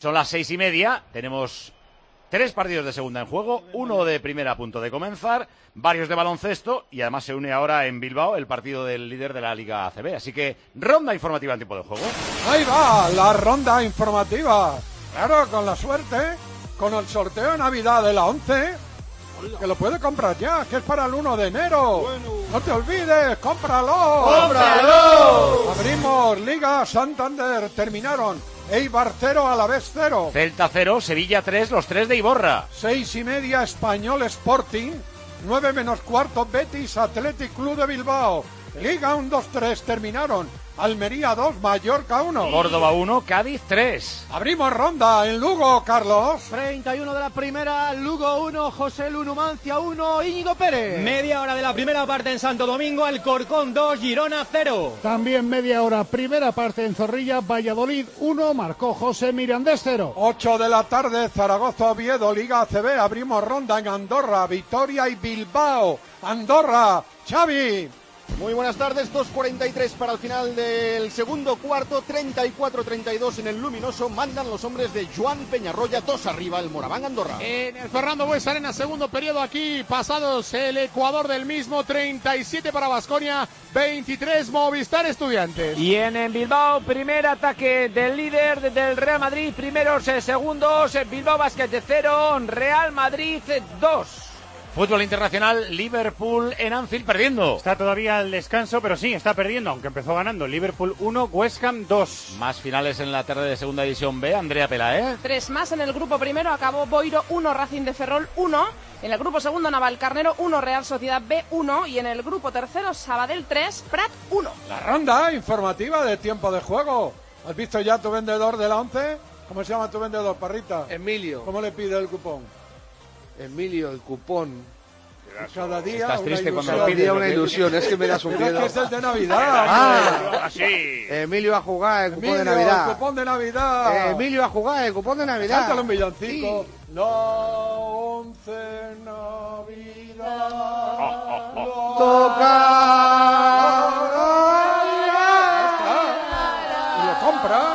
Son las 6:30, tenemos 3 partidos de segunda en juego, uno de primera a punto de comenzar, varios de baloncesto y además se une ahora en Bilbao el partido del líder de la Liga ACB. Así que ronda informativa en tiempo de juego. Ahí va, la ronda informativa. Claro, con la suerte, con el sorteo de Navidad de la 11, que lo puede comprar ya, que es para el 1 de enero. Bueno. No te olvides, cómpralo. ¡Cómpralo! Abrimos Liga Santander, terminaron Eibar 0, Alavés 0. Celta 0, Sevilla 3, los 3 de Iborra. 6:30 Español Sporting, 9 menos cuarto Betis Athletic Club de Bilbao. Liga 1-2-3 terminaron Almería 2, Mallorca 1. Córdoba 1, Cádiz 3. Abrimos ronda en Lugo, Carlos. 31 de la primera, Lugo 1, José Lu Numancia 1, Íñigo Pérez. Media hora de la primera parte en Santo Domingo, Alcorcón 2, Girona 0. También media hora, primera parte en Zorrilla, Valladolid 1, marcó José Mirandés 0. 8 de la tarde, Zaragoza Oviedo, Liga ACB. Abrimos ronda en Andorra, Vitoria y Bilbao. Andorra, Xavi. Muy buenas tardes, 2:43 para el final del segundo cuarto, 34-32 en el Luminoso, mandan los hombres de Joan Peñarroya, 2 arriba el Moraván Andorra. En el Fernando Bues Arena, segundo periodo aquí, pasados el Ecuador del mismo, 37 para Baskonia, 23 Movistar Estudiantes. Y en Bilbao, primer ataque del líder del Real Madrid, primeros segundos, Bilbao Basket 0, Real Madrid 2. Fútbol internacional, Liverpool en Anfield perdiendo. Está todavía al descanso, pero sí, está perdiendo, aunque empezó ganando. Liverpool 1, West Ham 2. Más finales en la tarde de segunda división B, Andrea Pelaez. 3 más en el grupo primero, acabó Boiro 1, Racing de Ferrol 1. En el grupo segundo, Navalcarnero 1, Real Sociedad B 1. Y en el grupo tercero, Sabadell 3, Prat 1. La ronda informativa de tiempo de juego. ¿Has visto ya tu vendedor de la 11? ¿Cómo se llama tu vendedor, Parrita? Emilio. ¿Cómo le pide el cupón? Emilio, el cupón. Cada día estás triste cuando lo pides. Una ilusión, es que me das un miedo. Es que es el de Navidad. Así. Emilio a jugar el cupón de Navidad. El cupón de Navidad. Emilio a jugar el cupón de Navidad. Cántale un villancico. Sí. La 11 Navidad. Toca. Y lo compra.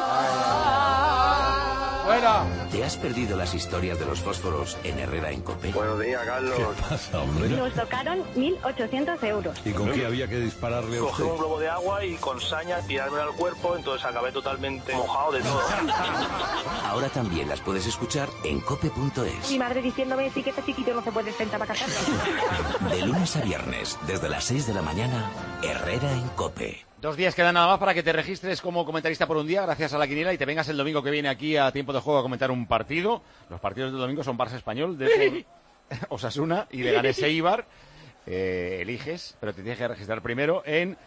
Fuera. ¿Te has perdido las historias de los fósforos en Herrera en COPE? Buenos días, Carlos. ¿Qué pasa, hombre? Nos tocaron 1.800 euros. ¿Y con qué había que dispararle a usted? Cogí un globo de agua y con saña tirarme al cuerpo, entonces acabé totalmente mojado de todo. Ahora también las puedes escuchar en cope.es. Mi madre diciéndome, sí que este chiquito no se puede sentar para casarse. De lunes a viernes, desde las 6 de la mañana, Herrera en COPE. 2 días quedan nada más para que te registres como comentarista por un día, gracias a la quiniela, y te vengas el domingo que viene aquí a tiempo de juego a comentar un partido. Los partidos del domingo son Barça Español, de Osasuna y de Leganés Eibar. Eliges, pero te tienes que registrar primero en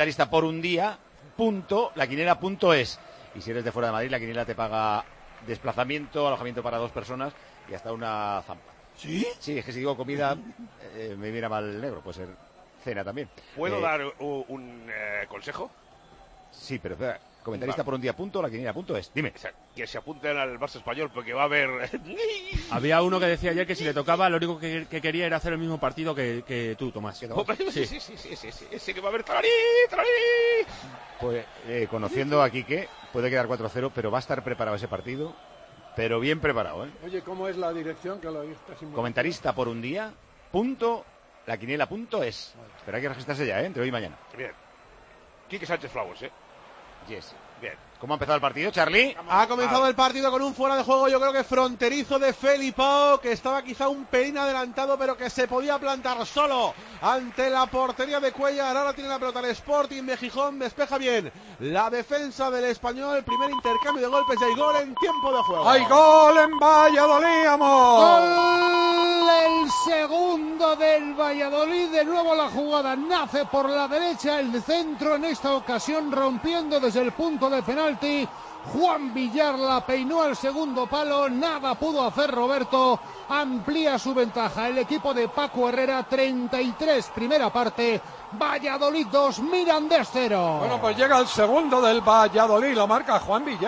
comentarista.porundía.laquiniela.es. Y si eres de fuera de Madrid, la quiniela te paga desplazamiento, alojamiento para 2 personas y hasta una zampa. ¿Sí? Sí, es que si digo comida me mira mal el negro, puede ser cena también. ¿Puedo dar un consejo? Sí, pero espera, comentarista por un día laquiniela.es. Dime. Que se apunten al Barça Español porque va a haber... Había uno que decía ayer que si le tocaba, lo único que quería era hacer el mismo partido que tú, Tomás. Sí, que va a haber trarí. Pues conociendo a Quique, puede quedar 4-0, pero va a estar preparado ese partido, pero bien preparado, ¿eh? Oye, ¿cómo es la dirección que lo viste? Comentarista por un día laquiniela.es. Espera que registrarse ya, entre hoy y mañana. Bien. Quique Sánchez Flowers, Yes. Bien. ¿Cómo ha empezado el partido, Charlie? Ha comenzado el partido con un fuera de juego, yo creo que fronterizo de Felipao, que estaba quizá un pelín adelantado, pero que se podía plantar solo ante la portería de Cuellar. Ahora tiene la pelota el Sporting de Gijón, despeja bien la defensa del Español, el primer intercambio de golpes y hay gol en tiempo de juego. ¡Hay gol en Valladolid, amor! ¡Gol! El segundo del Valladolid, de nuevo la jugada nace por la derecha, el centro en esta ocasión rompiendo desde el punto de penalti. Juan Villar la peinó al segundo palo, nada pudo hacer Roberto, amplía su ventaja el equipo de Paco Herrera, 33 primera parte, Valladolid 2, Mirandés 0. Bueno, pues llega el segundo del Valladolid, lo marca Juan Villar.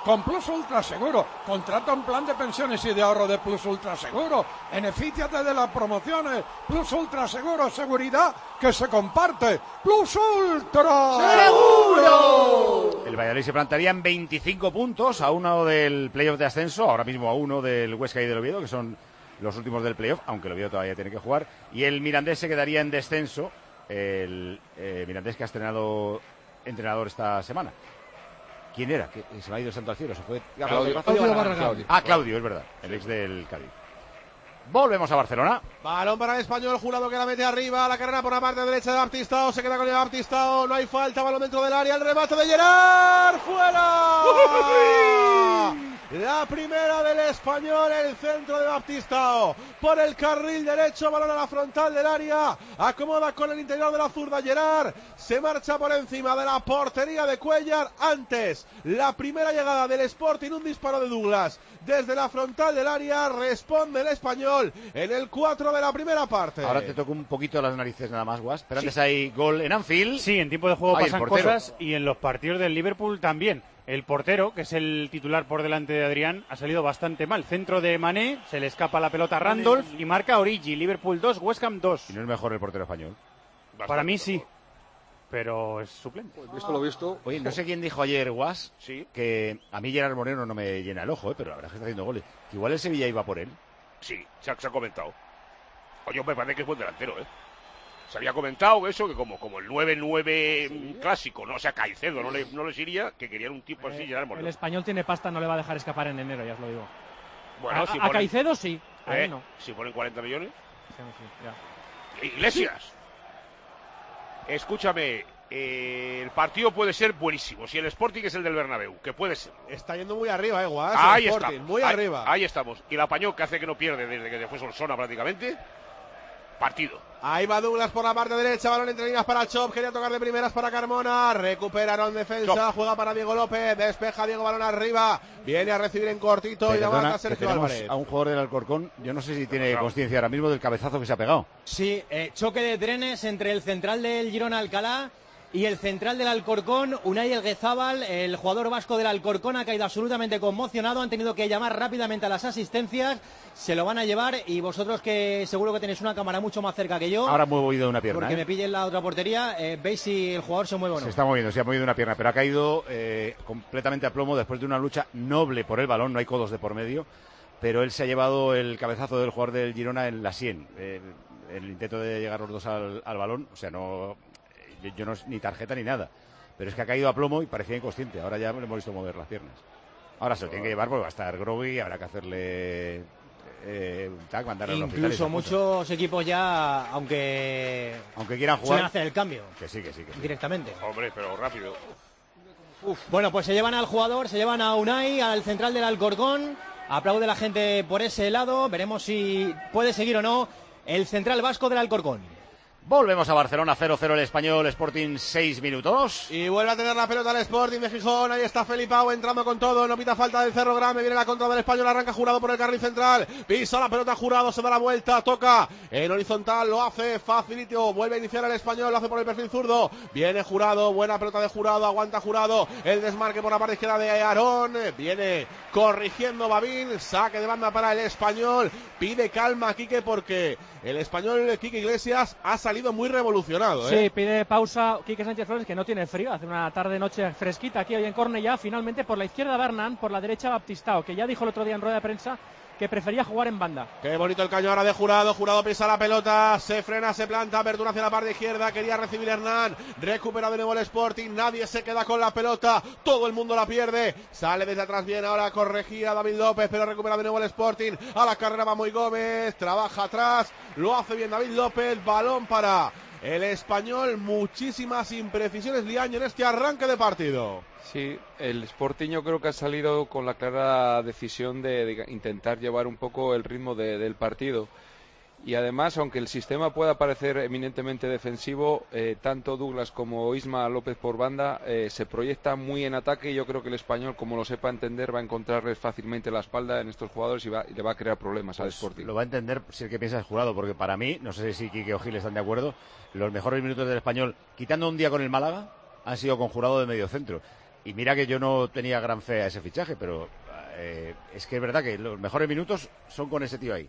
con Plus Ultra Seguro. Contrata un plan de pensiones y de ahorro de Plus Ultra Seguro. Benefíciate de las promociones. Plus Ultra Seguro, seguridad que se comparte. Plus Ultra Seguro. El Valladolid se plantaría en 25 puntos, a uno del playoff de ascenso, ahora mismo a uno del Huesca y del Oviedo, que son los últimos del playoff, aunque el Oviedo todavía tiene que jugar. Y el Mirandés se quedaría en descenso, el Mirandés que ha estrenado entrenador esta semana. ¿Quién era? Que se me ha ido el santo al cielo. ¿Se fue? Claudio Barragán. Claudio, es verdad, el ex del Cádiz. Volvemos a Barcelona. Balón para el Español, Jurado que la mete arriba, la carrera por la parte derecha de Baptistao, se queda con el Baptistao, no hay falta, balón dentro del área, el remate de Gerard, ¡fuera! La primera del Español, el centro de Baptistao, por el carril derecho, balón a la frontal del área, acomoda con el interior de la zurda Gerard, se marcha por encima de la portería de Cuéllar. Antes, la primera llegada del Sporting, un disparo de Douglas desde la frontal del área, responde el Español en el 4 de la primera parte. Ahora te toco un poquito las narices nada más, Guas, pero antes hay gol en Anfield. Sí, en tiempo de juego pasan cosas y en los partidos del Liverpool también. El portero, que es el titular por delante de Adrián, ha salido bastante mal. Centro de Mané, se le escapa la pelota a Randolph y marca Origi. Liverpool 2, West Ham 2. ¿Y no es mejor el portero español? Bastante. Para mí sí, pero es suplente. Visto lo visto. Oye, no sé quién dijo ayer, Guas, que a mí Gerard Moreno no me llena el ojo, pero la verdad es que está haciendo goles. Que igual el Sevilla iba por él. Sí, se ha comentado. Oye, me parece que es buen delantero, ¿eh? Se había comentado eso, que como el 9-9 clásico, ¿no? O sea, Caicedo no les iría, que querían un tipo así, Gerard Moreno. El Español tiene pasta, no le va a dejar escapar en enero, ya os lo digo. Bueno, a Caicedo sí, a él no. Si ponen 40 millones. Sí, ya. Iglesias. Escúchame, el partido puede ser buenísimo. Si el Sporting es el del Bernabéu, que puede ser. Está yendo muy arriba, Guas. Ahí Sporting, está. Muy arriba. Ahí estamos. Y la Pañó, que hace que no pierde desde que fue Solsona prácticamente. Partido. Ahí va Douglas por la parte derecha, balón entre líneas para Chop, quería tocar de primeras para Carmona, recuperaron defensa, Chop. Juega para Diego López, despeja Diego, balón arriba, viene a recibir en cortito y la mata Sergio Álvarez. A un jugador del Alcorcón, yo no sé si tiene consciencia ahora mismo del cabezazo que se ha pegado. Sí, choque de trenes entre el central del Girona Alcalá y el central del Alcorcón, Unai Elguezábal, el jugador vasco del Alcorcón, ha caído absolutamente conmocionado, han tenido que llamar rápidamente a las asistencias, se lo van a llevar y vosotros que seguro que tenéis una cámara mucho más cerca que yo. Ahora muevo oído una pierna. Porque me pillen la otra portería, veis si el jugador se mueve o no. Se está moviendo, se ha movido una pierna, pero ha caído completamente a plomo después de una lucha noble por el balón, no hay codos de por medio, pero él se ha llevado el cabezazo del jugador del Girona en la sien. El intento de llegar los dos al balón, o sea, no... Yo no ni tarjeta ni nada, pero es que ha caído a plomo y parecía inconsciente. Ahora ya le hemos visto mover las piernas. Ahora se lo tiene que llevar porque va a estar groggy, habrá que hacerle un tag, mandarle al hospital. Incluso muchos equipos ya, aunque quieran jugar, suelen hacer el cambio. Que sí. Directamente. Hombre, pero rápido. Bueno, pues se llevan al jugador, se llevan a Unai, al central del Alcorcón. Aplaude la gente por ese lado. Veremos si puede seguir o no el central vasco del Alcorcón. Volvemos a Barcelona, 0-0 el Español, Sporting 6 minutos. Y vuelve a tener la pelota el Sporting de Gijón, ahí está Felipao entrando con todo, no pita falta del Cerro Grande, viene la contra del Español, arranca Jurado por el carril central, pisa la pelota Jurado, se da la vuelta, toca en horizontal, lo hace facilito, vuelve a iniciar el Español, lo hace por el perfil zurdo, viene Jurado, buena pelota de Jurado, aguanta Jurado, el desmarque por la parte izquierda de Aarón, viene corrigiendo Babín, saque de banda para el Español, pide calma Quique porque el Español Quique Iglesias ha salido muy revolucionado. Sí, pide pausa Quique Sánchez Flores, que no tiene frío, hace una tarde-noche fresquita aquí hoy en Cornellá. Finalmente por la izquierda Bernán, por la derecha Baptistao, que ya dijo el otro día en rueda de prensa que prefería jugar en banda. Qué bonito el caño ahora de Jurado, Jurado pisa la pelota, se frena, se planta, apertura hacia la parte izquierda, quería recibir Hernán, recupera de nuevo el Sporting, nadie se queda con la pelota, todo el mundo la pierde, sale desde atrás bien, ahora corregía David López, pero recupera de nuevo el Sporting, a la carrera va muy Gómez, trabaja atrás, lo hace bien David López, balón para el Español, muchísimas imprecisiones Liaño en este arranque de partido. Sí, el Sporting yo creo que ha salido con la clara decisión de intentar llevar un poco el ritmo del partido. Y además, aunque el sistema pueda parecer eminentemente defensivo, tanto Douglas como Isma López por banda se proyectan muy en ataque y yo creo que el Español, como lo sepa entender, va a encontrarles fácilmente la espalda en estos jugadores y le va a crear problemas al Sporting. Lo va a entender si el que piensa es Jurado, porque para mí, no sé si Quique o Gil están de acuerdo, los mejores minutos del Español, quitando un día con el Málaga, han sido con Jurado de medio centro. Y mira que yo no tenía gran fe a ese fichaje, pero es que es verdad que los mejores minutos son con ese tío ahí.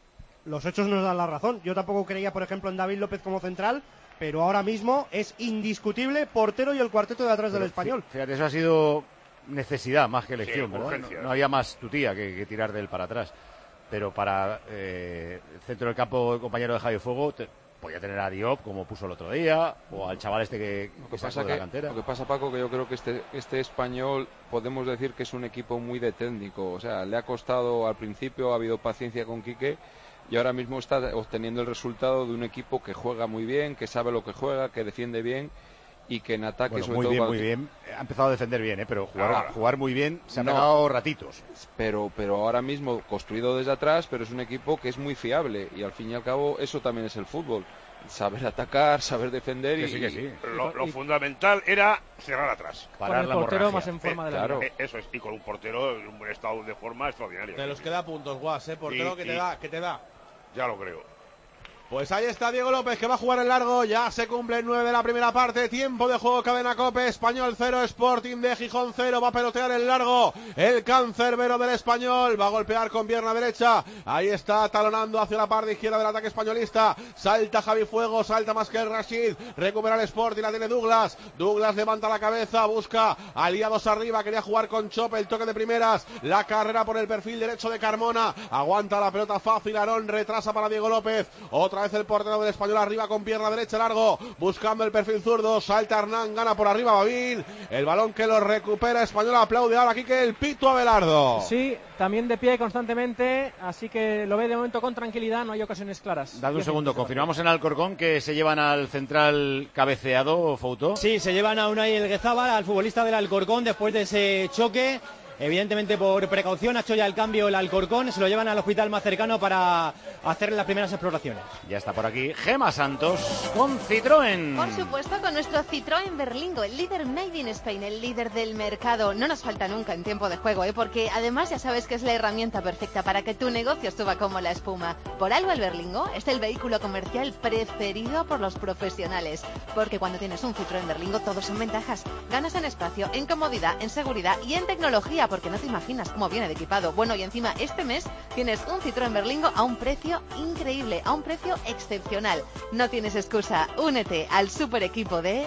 Los hechos nos dan la razón. Yo tampoco creía, por ejemplo, en David López como central, pero ahora mismo es indiscutible portero y el cuarteto de atrás del Español. Fíjate, eso ha sido necesidad más que elección, sí, ¿verdad? No había más tutía que tirar de él para atrás. Pero para el centro del campo, el compañero de Javi Fuego, podía tener a Diop, como puso el otro día, o al chaval este que sacó de la cantera. Lo que pasa, Paco, que yo creo que este Español podemos decir que es un equipo muy de técnico. O sea, le ha costado al principio, ha habido paciencia con Quique, y ahora mismo está obteniendo el resultado de un equipo que juega muy bien, que sabe lo que juega, que defiende bien y que en ataque, bueno, sobre muy todo bien, muy bien. Ha empezado a defender bien, pero jugar muy bien se ha pegado ratitos. Pero ahora mismo construido desde atrás, pero es un equipo que es muy fiable y al fin y al cabo eso también es el fútbol. Saber atacar, saber defender que sí. Lo fundamental era cerrar atrás. Parar con el portero más en forma de la claro. Eso es, y con un portero en un buen estado de forma extraordinario. Te los queda puntos, Guas, portero que te da. Ya lo creo. Pues ahí está Diego López, que va a jugar en largo. Ya se cumple el 9 de la primera parte. Tiempo de juego, Cadena COPE. Español 0, Sporting de Gijón 0. Va a pelotear en largo el cancerbero del Español. Va a golpear con pierna derecha. Ahí está talonando hacia la parte izquierda del ataque españolista. Salta Javi Fuego, salta más que el Rashid. Recupera el Sporting, la tiene Douglas. Douglas levanta la cabeza, busca aliados arriba. Quería jugar con Chop, el toque de primeras. La carrera por el perfil derecho de Carmona. Aguanta la pelota fácil, Aarón. Retrasa para Diego López. Otra vez el portero del Español arriba con pierna derecha largo, buscando el perfil zurdo, salta Hernán, gana por arriba Babín, el balón que lo recupera Español, aplaude ahora aquí que el Pito Abelardo. Sí, también de pie constantemente, así que lo ve de momento con tranquilidad, no hay ocasiones claras. Dad un segundo, confirmamos en Alcorcón que se llevan al central cabeceado, Fouto. Sí, se llevan a Unai Elguezábal, al futbolista del Alcorcón, después de ese choque. Evidentemente por precaución ha hecho ya el cambio el Alcorcón, se lo llevan al hospital más cercano para hacer las primeras exploraciones. Ya está por aquí Gema Santos con Citroën. Por supuesto, con nuestro Citroën Berlingo, el líder Made in Spain, el líder del mercado. No nos falta nunca en tiempo de juego, porque además ya sabes que es la herramienta perfecta para que tu negocio suba como la espuma. Por algo el Berlingo es el vehículo comercial preferido por los profesionales, porque cuando tienes un Citroën Berlingo todos son ventajas. Ganas en espacio, en comodidad, en seguridad y en tecnología, porque no te imaginas cómo viene de equipado. Bueno, y encima este mes tienes un Citroën Berlingo a un precio increíble, a un precio excepcional. No tienes excusa, únete al super equipo de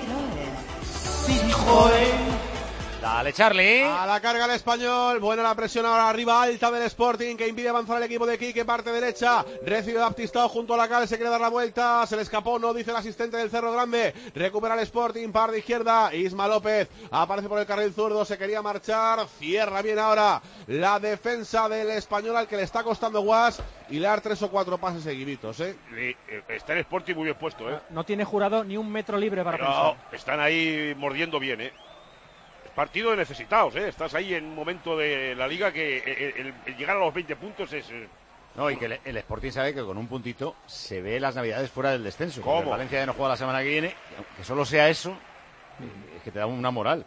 Citroën. Dale, Charlie. A la carga el Español. Buena la presión ahora arriba alta del Sporting, que impide avanzar el equipo de Quique. Parte derecha. Recibe Baptistao junto a la cal. Se quiere dar la vuelta. Se le escapó. No dice el asistente del Cerro Grande. Recupera el Sporting. Par de izquierda. Isma López aparece por el carril zurdo. Se quería marchar. Cierra bien ahora la defensa del Español, al que le está costando Guas hilar 3 o 4 pases seguiditos. Está el Sporting muy bien puesto. No tiene Jurado ni un metro libre para pensar. Están ahí mordiendo bien. Partido de necesitados, Estás ahí en un momento de la liga que el llegar a los 20 puntos es... No, y que el Sporting sabe que con un puntito se ve las navidades fuera del descenso. ¿Cómo? El Valencia ya no juega la semana que viene, que solo sea eso, es que te da una moral.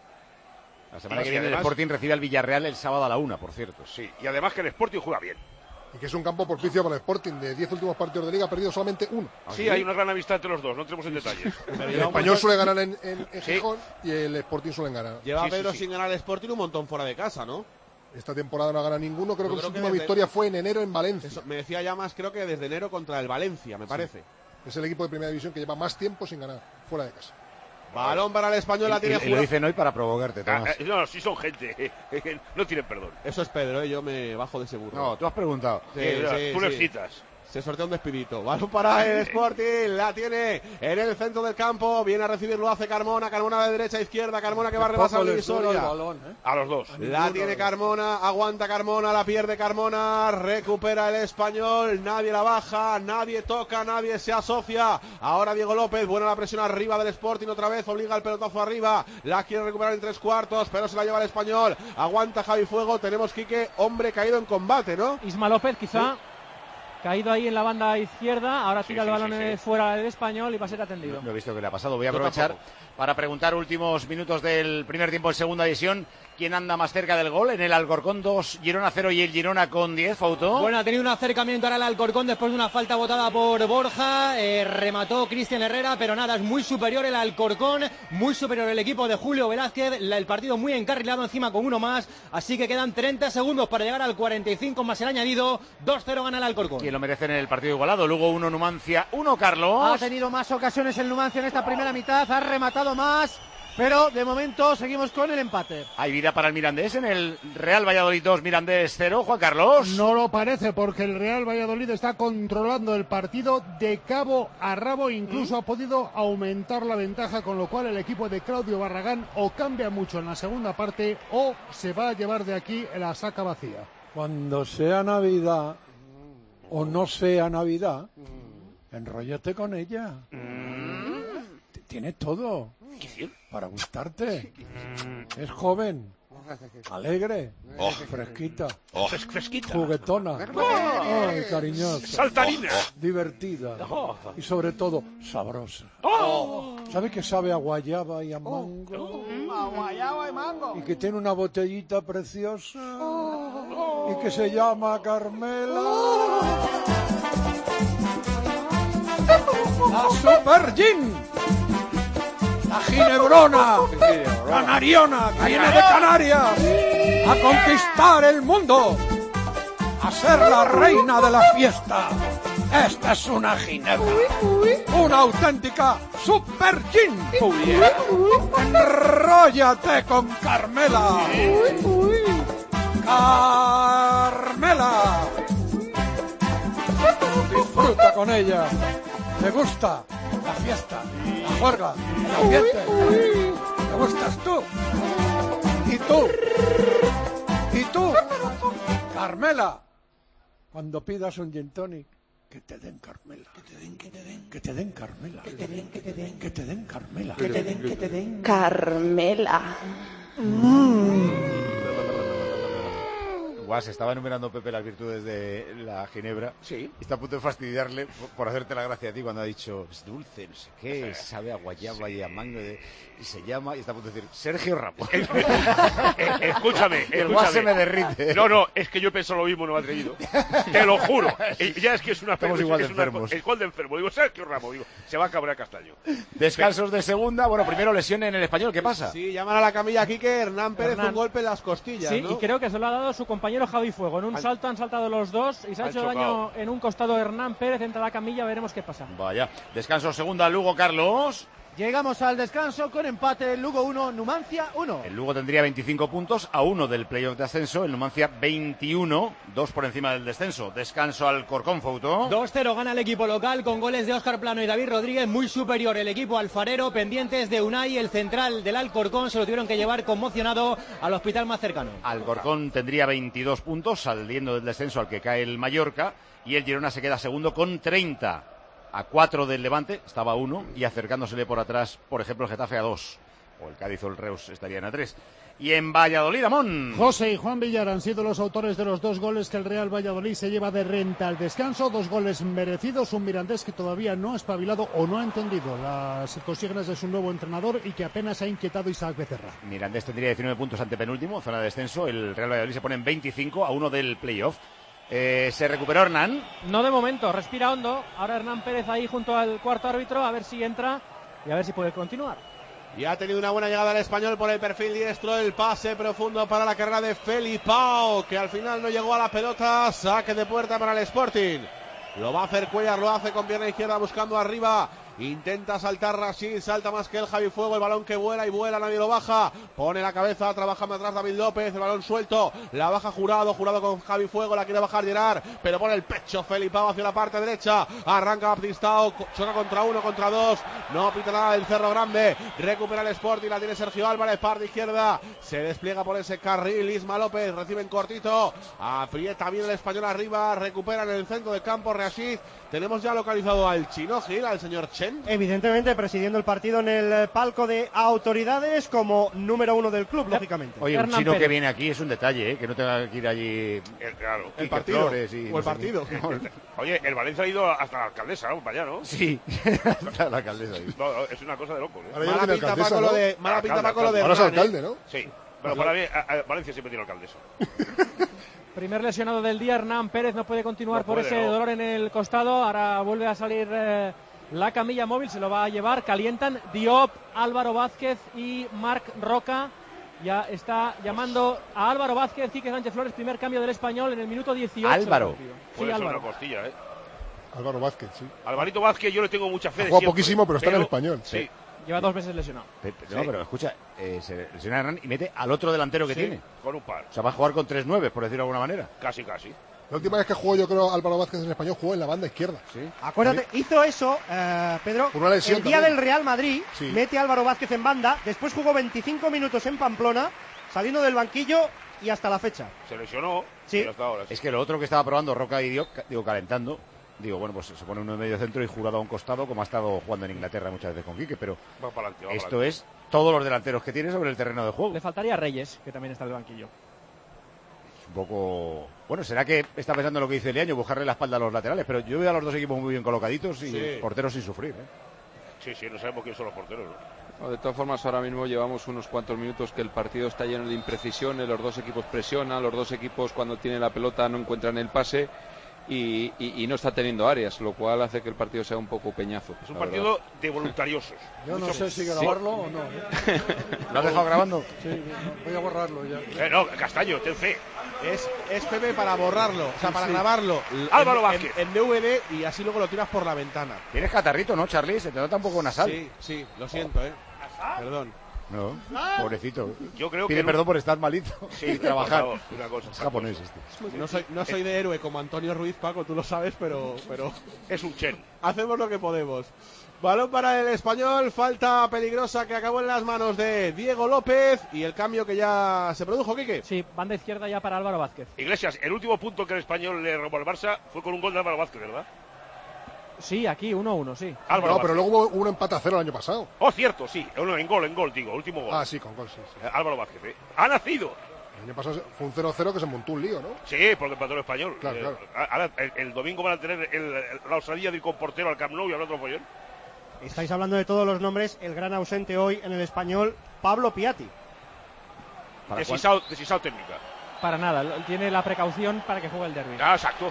La semana que viene además, el Sporting recibe al Villarreal el sábado a la 1, por cierto. Sí, y además que el Sporting juega bien. Y que es un campo propicio para el Sporting. De 10 últimos partidos de liga ha perdido solamente 1. Sí, hay una gran amistad entre los dos, no entremos en detalles. El Español suele ganar en Gijón y el Sporting suele ganar. Lleva Pedro sin ganar el Sporting un montón fuera de casa, ¿no? Esta temporada no ha ganado ninguno. Creo que su última victoria fue en enero en Valencia. Eso, me decía ya más, creo que desde enero contra el Valencia, me parece. Es el equipo de primera división que lleva más tiempo sin ganar fuera de casa. Balón para el Español, la tiene y lo dicen hoy para provocarte, Tomás. No, sí son gente, no tienen perdón. Eso es Pedro, yo me bajo de ese burro. No, tú has preguntado. Sí, tú les citas. Se sortea un despidito. Balón para el Sporting. La tiene en el centro del campo. Viene a recibirlo, hace Carmona. Carmona de derecha a izquierda. Carmona que va a rebasar la divisoria. A los dos. La tiene Carmona. Aguanta Carmona. La pierde Carmona. Recupera el Español. Nadie la baja. Nadie toca. Nadie se asocia. Ahora Diego López. Buena la presión arriba del Sporting. Otra vez obliga el pelotazo arriba. La quiere recuperar en 3/4. Pero se la lleva el Español. Aguanta Javi Fuego. Tenemos Quique. Hombre caído en combate, ¿no? Isma López quizá. ¿Sí? Caído ahí en la banda izquierda, ahora tira el balón fuera del Español y va a ser atendido. No he visto que le ha pasado. Voy a aprovechar para preguntar últimos minutos del primer tiempo en segunda división. ¿Quién anda más cerca del gol? En el Alcorcón 2, Girona 0 y el Girona con 10, Fauto. Bueno, ha tenido un acercamiento ahora el Alcorcón después de una falta botada por Borja. Remató Cristian Herrera, pero nada, es muy superior el Alcorcón, muy superior el equipo de Julio Velázquez. El partido muy encarrilado encima con uno más, así que quedan 30 segundos para llegar al 45 más el añadido. 2-0 gana el Alcorcón. ¿Quién lo merece en el partido igualado? Lugo 1, Numancia 1, Carlos. Ha tenido más ocasiones el Numancia en esta primera mitad, ha rematado más, pero de momento seguimos con el empate. ¿Hay vida para el Mirandés en el Real Valladolid 2, Mirandés 0, Juan Carlos? No lo parece, porque el Real Valladolid está controlando el partido de cabo a rabo, incluso ha podido aumentar la ventaja, con lo cual el equipo de Claudio Barragán o cambia mucho en la segunda parte o se va a llevar de aquí la saca vacía. Cuando sea Navidad o no sea Navidad, enróllate con ella. Tiene todo para gustarte. Es joven, alegre, fresquita, juguetona, ay, cariñosa, saltarina, divertida y sobre todo sabrosa. ¿Sabe que sabe a guayaba y a mango? A guayaba y mango. Y que tiene una botellita preciosa y que se llama Carmela. La Super Gin, la ginebrona, canariona, que viene de Canarias a conquistar el mundo, a ser la reina de la fiesta. Esta es una ginebra, una auténtica Super Gin. Enróllate con Carmela. Carmela. Disfruta con ella. ¿Te gusta la fiesta, la juerga, el ambiente? ¿Te gustas tú? ¿Y tú? ¿Y tú? Carmela, cuando pidas un gin tonic, que te den Carmela. Que te den Carmela. Que te den Carmela. Que te den Carmela. Guas, estaba enumerando Pepe las virtudes de la ginebra. Sí. Y está a punto de fastidiarle por hacerte la gracia a ti cuando ha dicho es dulce, no sé qué, sabe a guayaba y a mango, y se llama, y está a punto de decir Sergio Ramos. Escúchame. El Guas se me derrite. No, es que yo he pensado lo mismo, no me he atrevido. Te lo juro. Ya es que es una Estamos igual de enfermos. Igual de enfermo. Digo, Sergio Ramos, digo, se va a cabrear Castaño. Descansos de segunda. Bueno, primero lesión en el Español, ¿qué pasa? Sí, llaman a la camilla aquí que Hernán Pérez un golpe en las costillas, sí, ¿no? Y creo que se lo ha dado su compañero Javi Fuego. En un salto han saltado los dos y se ha hecho daño en un costado Hernán Pérez, entra a la camilla, veremos qué pasa. Vaya, descanso segunda, Lugo, Carlos. Llegamos al descanso con empate, Lugo 1, Numancia 1. El Lugo tendría 25 puntos a 1 del playoff de ascenso, el Numancia 21, 2 por encima del descenso. Descanso al Corcón, Fouto. 2-0 gana el equipo local con goles de Óscar Plano y David Rodríguez, muy superior el equipo alfarero, pendientes de Unai, el central del Alcorcón, se lo tuvieron que llevar conmocionado al hospital más cercano. Alcorcón tendría 22 puntos, saliendo del descenso al que cae el Mallorca, y el Girona se queda segundo con 30. A 4 del Levante, estaba a 1, y acercándosele por atrás, por ejemplo, el Getafe a 2. O el Cádiz o el Reus estarían a 3. Y en Valladolid, Amón. José y Juan Villar han sido los autores de los 2 goles que el Real Valladolid se lleva de renta al descanso. 2 goles merecidos, un Mirandés que todavía no ha espabilado o no ha entendido las consignas de su nuevo entrenador y que apenas ha inquietado Isaac Becerra. Mirandés tendría 19 puntos ante penúltimo, zona de descenso. El Real Valladolid se pone en 25 a 1 del playoff. ¿Se recuperó Hernán? No de momento, respira hondo. Ahora Hernán Pérez ahí junto al cuarto árbitro, a ver si entra y a ver si puede continuar. Y ha tenido una buena llegada el Español por el perfil diestro, el pase profundo para la carrera de Felipao, que al final no llegó a la pelota. Saque de puerta para el Sporting. Lo va a hacer Cuellar, lo hace con pierna izquierda buscando arriba. Intenta saltar Rashid, salta más que el Javi Fuego, el balón que vuela y vuela, nadie lo baja, pone la cabeza, trabaja más atrás David López, el balón suelto, la baja Jurado con Javi Fuego, la quiere bajar Gerard, pero pone el pecho Felipao hacia la parte derecha, arranca Baptistao, choca contra 1, contra 2, no pita nada del Cerro Grande, recupera el Sporting, la tiene Sergio Álvarez, parte izquierda, se despliega por ese carril, Isma López, recibe en cortito, aprieta bien el Español arriba, recupera en el centro del campo Rashid. Tenemos ya localizado al Chino Gil, al señor Chen. Evidentemente presidiendo el partido en el palco de autoridades como número 1 del club, lógicamente. Oye, un chino que viene aquí es un detalle, que no tenga que ir allí claro, el partido, y o el partido. Oye, el Valencia ha ido hasta la alcaldesa, ¿no? Para allá, ¿no? Sí, hasta la alcaldesa. No, es una cosa de loco, ¿eh? Mala pinta Paco lo de Ahora es Hernán, alcalde, ¿no? Sí. Pero para mí, Valencia siempre tiene alcaldesa. Primer lesionado del día, Hernán Pérez no puede continuar No por puede, ese no. dolor en el costado. Ahora vuelve a salir la camilla móvil, se lo va a llevar. Calientan Diop, Álvaro Vázquez y Marc Roca. Ya está llamando a Álvaro Vázquez, Quique Sánchez Flores, primer cambio del Español en el minuto 18. Álvaro. Sí, Puede ser Álvaro. una costilla, ¿eh? Álvaro Vázquez, sí. Alvarito Vázquez yo le tengo mucha fe. Juega poquísimo, pero está en el Español. Sí. Lleva 2 meses lesionado. No, pero escucha, se lesiona Hernán y mete al otro delantero que Sí, tiene. con un par. O sea, va a jugar con 3-9, por decirlo de alguna manera. Casi, casi. La última vez que jugó, yo creo, Álvaro Vázquez en Español, jugó en la banda izquierda. Sí. Acuérdate, hizo eso, Pedro, Por una lesión el día también. del Real Madrid, Sí. mete a Álvaro Vázquez en banda, después jugó 25 minutos en Pamplona, saliendo del banquillo y hasta la fecha. Se lesionó. Sí. pero hasta ahora, sí. Es que lo otro que estaba probando Roca y Diop, calentando, digo, bueno, pues se pone uno en medio centro y Jurado a un costado, como ha estado jugando en Inglaterra muchas veces con Quique, pero Va para adelante, va para esto adelante. es todos los delanteros que tiene sobre el terreno de juego. Le faltaría Reyes, que también está en el banquillo. Es un poco... Bueno, será que está pensando en lo que dice Leaño, buscarle la espalda a los laterales, pero yo veo a los dos equipos muy bien colocaditos y Sí. porteros sin sufrir, ¿eh? Sí, sí, no sabemos quién son los porteros, ¿no? No, de todas formas, ahora mismo llevamos unos cuantos minutos que el partido está lleno de imprecisiones, los dos equipos presionan, los dos equipos cuando tienen la pelota no encuentran el pase y no está teniendo áreas, lo cual hace que el partido sea un poco peñazo. Es un partido de voluntariosos. Yo no sé si Sí. grabarlo o no. ¿Lo has dejado grabando? Sí, voy a borrarlo ya. No, Castaño, ten fe. Es Pepe para borrarlo, o sea, para Sí. grabarlo. Álvaro en- Vázquez. En DVD y así luego lo tiras por la ventana. Tienes catarrito, ¿no, Charlie? Se te nota un poco nasal. Sí, sí, lo siento, Perdón. No, pobrecito. Yo creo Pide que perdón por estar malito Sí, y trabajar. por favor, una cosa. Es japonés este. No soy de héroe como Antonio Ruiz, Paco, tú lo sabes, pero Es un chen. hacemos lo que podemos. Balón para el Español, falta peligrosa que acabó en las manos de Diego López y el cambio que ya se produjo, Quique. Sí, banda izquierda ya para Álvaro Vázquez. Iglesias, el último punto que el Español le robó al Barça fue con un gol de Álvaro Vázquez, ¿verdad? Sí, aquí 1-1, sí. Álvaro No, pero Vázquez. luego hubo un empate a 0 el año pasado. Oh, cierto, sí. En gol, digo, último gol. Ah, sí, con gol, sí. Álvaro Vázquez, ¿eh? Ha nacido. El año pasado fue un 0-0 que se montó un lío, ¿no? Sí, porque empató el Español. Claro, claro. Ahora, el domingo van a tener la osadía de ir con portero al Camp Nou y al otro follón. Estáis hablando de todos los nombres, el gran ausente hoy en el Español, Pablo Piatti. Desisao técnica. Para nada, tiene la precaución para que juegue el derbi. Ah, exacto.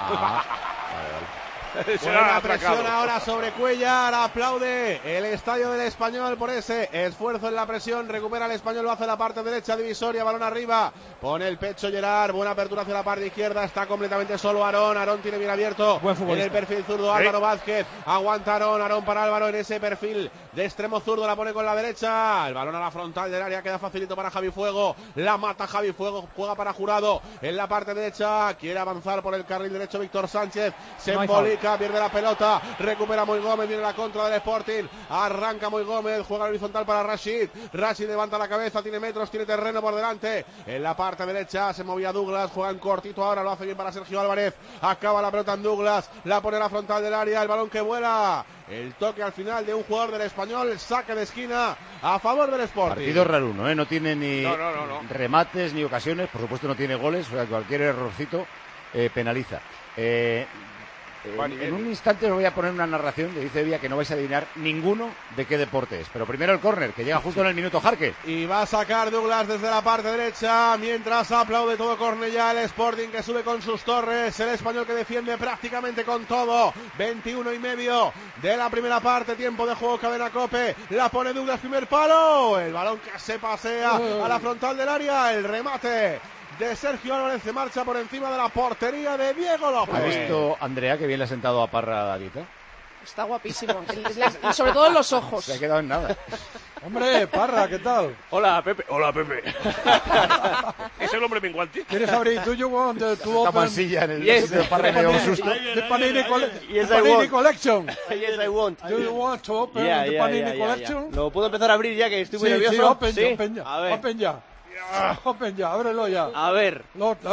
Será Buena atracado. presión ahora sobre Cuellar, aplaude el estadio del Español por ese esfuerzo en la presión, recupera el Español, lo hace la parte derecha, divisoria, balón arriba, pone el pecho Gerard, buena apertura hacia la parte izquierda, está completamente solo Aarón tiene bien abierto Buen en futbolista. el perfil zurdo Álvaro Vázquez, aguanta Aarón para Álvaro en ese perfil de extremo zurdo, la pone con la derecha, el balón a la frontal del área, queda facilito para Javi Fuego, la mata Javi Fuego, juega para Jurado en la parte derecha, quiere avanzar por el carril derecho Víctor Sánchez, se No hay embolica, pierde la pelota, recupera Muy Gómez, viene la contra del Sporting, arranca Muy Gómez, juega horizontal para Rashid levanta la cabeza, tiene metros, tiene terreno por delante, en la parte derecha se movía Douglas, juega en cortito ahora, lo hace bien para Sergio Álvarez, acaba la pelota en Douglas, la pone a la frontal del área, el balón que vuela, el toque al final de un jugador del Español, saque de esquina a favor del Sporting. Partido raruno, ¿eh? No tiene ni No. remates ni ocasiones, por supuesto no tiene goles, o sea, cualquier errorcito penaliza. En un instante os voy a poner una narración de dice Vía que no vais a adivinar ninguno de qué deporte es. Pero primero el córner, que llega justo en el minuto Jarque. Y va a sacar Douglas desde la parte derecha, mientras aplaude todo Cornellá, el Sporting que sube con sus torres, el Español que defiende prácticamente con todo, 21:30 de la primera parte, tiempo de juego, cadena Cope, la pone Douglas, primer palo, el balón que se pasea a la frontal del área, el remate de Sergio Álvarez se marcha por encima de la portería de Diego López. ¿Ha visto Andrea que bien le ha sentado a Parra la dieta? Está guapísimo. Y sobre todo en los ojos. Se ha quedado en nada. Hombre, Parra, ¿qué tal? Hola, Pepe. ¿Es el hombre menguante? ¿Quieres abrir tuyo, one, the two Esta open? mansilla en el Yes. de Parra y me dio un susto. The Panini, Yes, I Panini want. Collection. Yes, I want. Do you want to open Yeah, the yeah, Panini yeah, yeah, Collection? yeah. ¿Lo puedo empezar a abrir ya que estoy muy Sí, nervioso? sí, open, ¿Sí? open ya. A ver. Open ya. Open ya, ábrelo ya. A ver.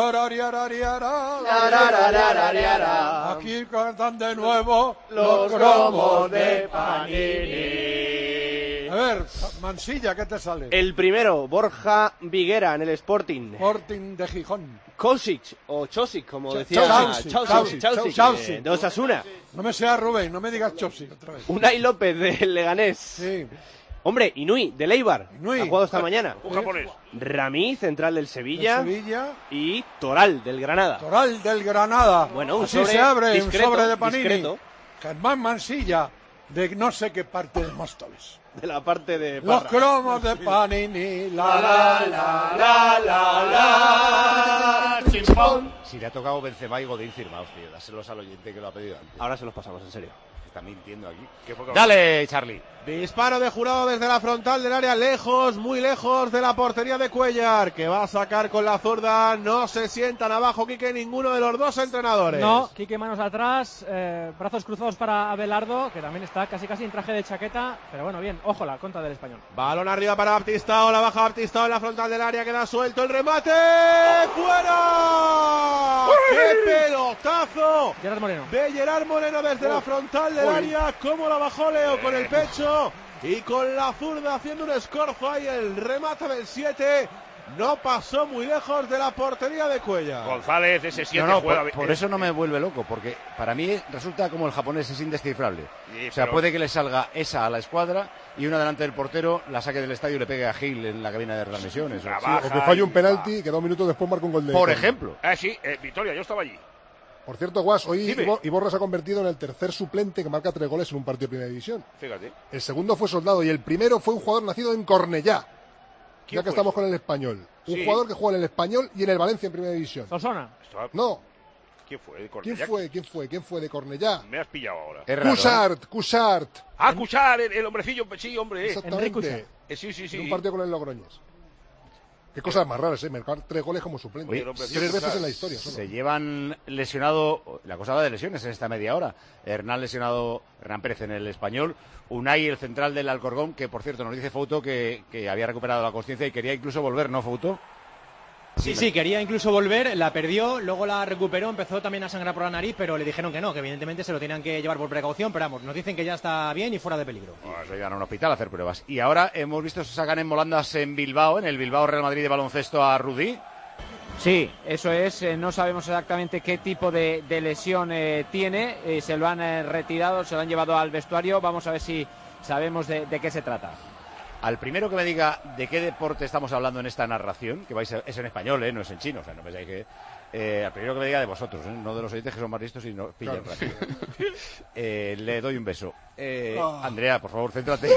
Aquí cantan de nuevo Los cromos de Panini. A ver, Mansilla, ¿qué te sale? El primero, Borja Viguera en el Sporting. Sporting de Gijón. Kosic o Chosic, como decía Chausic. de Osasuna. No me seas Rubén, no me digas Chosic otra vez. Unai López del Leganés. Sí. Hombre, Inui, de Eibar, Inui. ha jugado esta mañana. Un japonés. Ramí, central del Sevilla. Del Sevilla. Y Toral, del Granada. Toral del Granada. Bueno, un Así sobre se abre, discreto, un sobre de Panini. discreto. Germán Mansilla, de no sé qué parte de Móstoles. De la parte de Los Parra. cromos de Panini, la. Chimpón. Si le ha tocado Benzema y Godín firmados, tío, dáselos al oyente que lo ha pedido antes. Ahora se los pasamos, en serio. Está mintiendo aquí. Dale, Dale, Charlie. Disparo de Jurado desde la frontal del área, lejos, muy lejos de la portería de Cuellar, que va a sacar con la zurda. No se sientan abajo, Quique, ninguno de los dos entrenadores. No, Quique manos atrás, brazos cruzados para Abelardo, que también está casi en traje de chaqueta, pero bueno, bien, ojo la contra del Español. Balón arriba para Baptistao, la baja Baptistao en la frontal del área, queda suelto el remate. ¡Fuera! ¡Qué pelotazo! Gerard Moreno. De Gerard Moreno desde la frontal del área. ¿Cómo la bajó Leo con el pecho? Y con la zurda haciendo un escorzo ahí, el remate del 7. No pasó muy lejos de la portería de Cuellar. González, ese 7 No, juega. por eso no me vuelve loco, porque para mí resulta como el japonés es indescifrable. Sí, o sea, pero- puede que le salga esa a la escuadra y una delante del portero la saque del estadio y le pegue a Gil en la cabina de transmisiones. Sí, o que falle un penalti y que 2 minutos después marca un gol de... Por ejemplo. Sí, Victoria, yo estaba allí. Por cierto, Guas, hoy Dime. Iborra se ha convertido en el tercer suplente que marca 3 goles en un partido de Primera División. Fíjate. El segundo fue Soldado y el primero fue un jugador nacido en Cornellá. Ya que fue? estamos con el Español. Un Sí. jugador que juega en el Español y en el Valencia en Primera División. Solsona. No. ¿Quién fue? ¿Quién fue de Cornellá? Me has pillado ahora. Cushart. Ah, Cuchar, el hombrecillo, sí, hombre. Exactamente. Sí. En un partido con el Logroñés. Qué cosas más raras, marcar 3 goles como suplente. Oye, 3 veces en la historia. solo. Se llevan lesionado, la cosa va de lesiones en esta media hora. Hernán lesionado, Hernán Pérez en el Español. Unai, el central del Alcorcón, que por cierto nos dice Fouto que había recuperado la conciencia y quería incluso volver, ¿no, Fouto? Sí, quería incluso volver, la perdió, luego la recuperó, empezó también a sangrar por la nariz, pero le dijeron que no, que evidentemente se lo tenían que llevar por precaución, pero vamos, nos dicen que ya está bien y fuera de peligro. Se llevan a un hospital a hacer pruebas. Y ahora hemos visto se sacan en volandas en Bilbao, en el Bilbao Real Madrid de baloncesto a Rudy. Sí, eso es. No sabemos exactamente qué tipo de lesión tiene. Se lo han retirado, se lo han llevado al vestuario. Vamos a ver si sabemos de qué se trata. Al primero que me diga de qué deporte estamos hablando en esta narración, que es en español, no es en chino, o sea, no pensáis que... al primero que me diga de vosotros, no de los oyentes que son más listos y nos pillan rápido. Le doy un beso. Andrea, por favor, céntrate.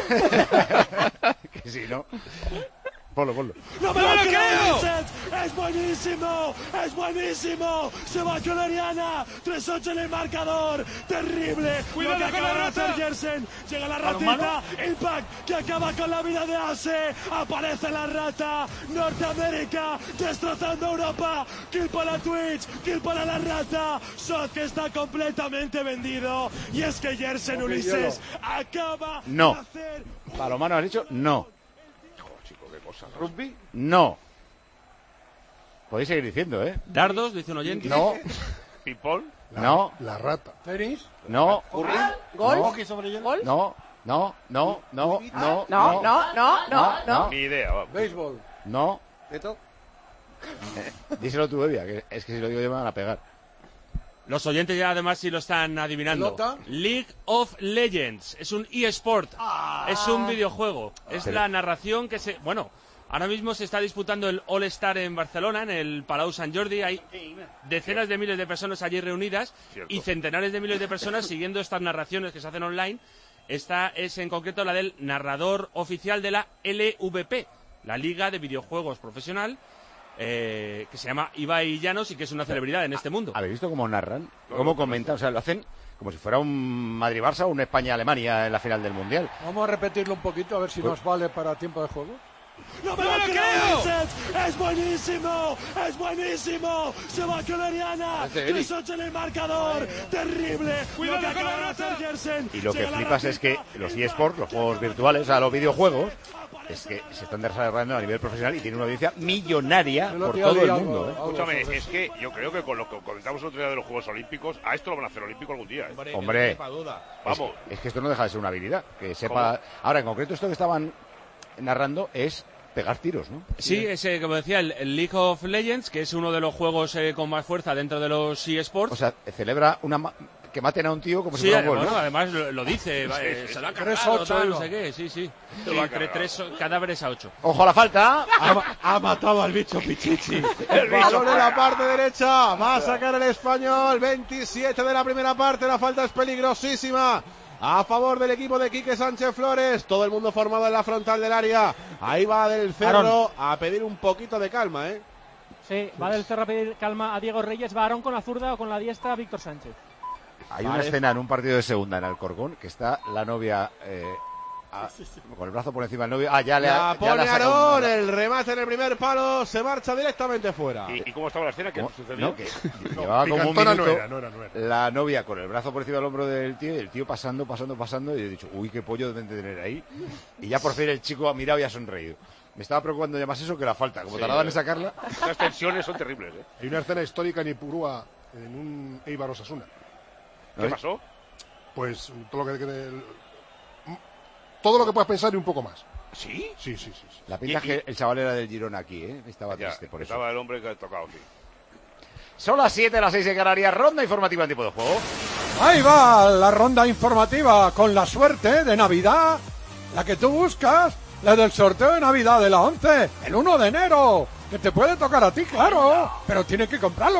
Que si no... Ponlo. ¡No me lo creo! ¡Es buenísimo! ¡Es buenísimo! Se va con Ariana. 3-8 en el marcador. ¡Terrible! Cuidado lo que con la acaba de rata. hacer Jersen. Llega la ¿Balonmano? ratita. Impact que acaba con la vida de Ase. Aparece la rata. Norteamérica destrozando Europa. Kill para Twitch. Kill para la rata. Shot que está completamente vendido. Y es que Jersen Ulises acaba No. de hacer... Palomano, ¿has dicho? No. ¿Rugby? No. Podéis seguir diciendo, ¿eh? Dardos, dice un oyente. No. ¿Ping-pong? No. La rata. ¿Tenis? No. ¿Gol? No. ¿Hockey sobre hielo? ¿Gol? No. No. Ni idea, vamos. Béisbol. No. ¿Esto? Díselo tú, Evia, que es que si lo digo yo me van a pegar. Los oyentes ya además sí lo están adivinando. ¿Pelota? League of Legends. Es un eSport. Es un videojuego. Es Pero- la narración que se... Bueno, ahora mismo se está disputando el All-Star en Barcelona, en el Palau Sant Jordi. Hay decenas de miles de personas allí reunidas Cierto. y centenares de miles de personas siguiendo estas narraciones que se hacen online. Esta es en concreto la del narrador oficial de la LVP, la Liga de Videojuegos Profesional, que se llama Ibai Llanos y que es una celebridad en este mundo. ¿Habéis visto cómo narran? ¿Cómo comentan? O sea, lo hacen como si fuera un Madrid-Barça o un España-Alemania en la final del Mundial. Vamos a repetirlo un poquito a ver si nos vale para tiempo de juego. ¡No me lo creo! ¡Es buenísimo! ¡Es buenísimo! ¡Se va con Ariana! 3-8 en el marcador. ¡Terrible! Lo que acaba de hacer Jersen. Y lo que Llega la flipas es que ratita. los eSports, los juegos virtuales, o sea, los videojuegos, es que se están desarrollando a nivel profesional y tienen una audiencia millonaria por todo el mundo. ¿eh? Escúchame, es que yo creo que con lo que comentamos el otro día de los Juegos Olímpicos, a esto lo van a hacer olímpico algún día. ¿eh? Hombre, Vamos. es que esto no deja de ser una habilidad. Que sepa. Ahora, en concreto, esto que estaban narrando es pegar tiros, ¿no? Sí, es, como decía, el League of Legends, que es uno de los juegos con más fuerza dentro de los eSports. O sea, celebra que maten a un tío como si Sí, fuera un gol, bueno, ¿no? además lo dice, se lo ha cargado, tal, no sé qué, sí. Entre 3 cadáveres a 8. Ojo a la falta. Ha matado al bicho Pichichi. El balón en la parte derecha. Va a sacar el Español. 27 de la primera parte. La falta es peligrosísima. A favor del equipo de Quique Sánchez Flores. Todo el mundo formado en la frontal del área. Ahí va Del Cerro a pedir un poquito de calma, ¿eh? Sí, va Del Cerro a pedir calma a Diego Reyes. Va Aarón con la zurda o con la diestra Víctor Sánchez. Hay una escena en un partido de segunda en Alcorcón que está la novia con el brazo por encima del novio. Ya pone Aarón, el remate en el primer palo, se marcha directamente fuera. ¿Y cómo estaba la escena? ¿Qué sucedió? No, que llevaba como un minuto no era. la novia con el brazo por encima del hombro del tío y el tío pasando y he dicho, uy, qué pollo deben de tener ahí. Y ya por fin el chico ha mirado y ha sonreído. Me estaba preocupando ya más eso que la falta, como tardaban en sacarla. Las tensiones son terribles, ¿eh? Hay una escena histórica en Ipurúa, en un Eibar Osasuna. ¿Qué pasó? Pues todo lo que puedas pensar y un poco más. ¿Sí? Sí. La pinta es que el chaval era del Girona aquí, ¿eh? Estaba triste por eso. Estaba el hombre que ha tocado, sí. Son las 7, las 6 de Canarias, ronda informativa en tiempo de juego. Ahí va la ronda informativa con la suerte de Navidad, la que tú buscas, la del sorteo de Navidad de la 11, el 1 de enero, que te puede tocar a ti, claro, pero tienes que comprarlo.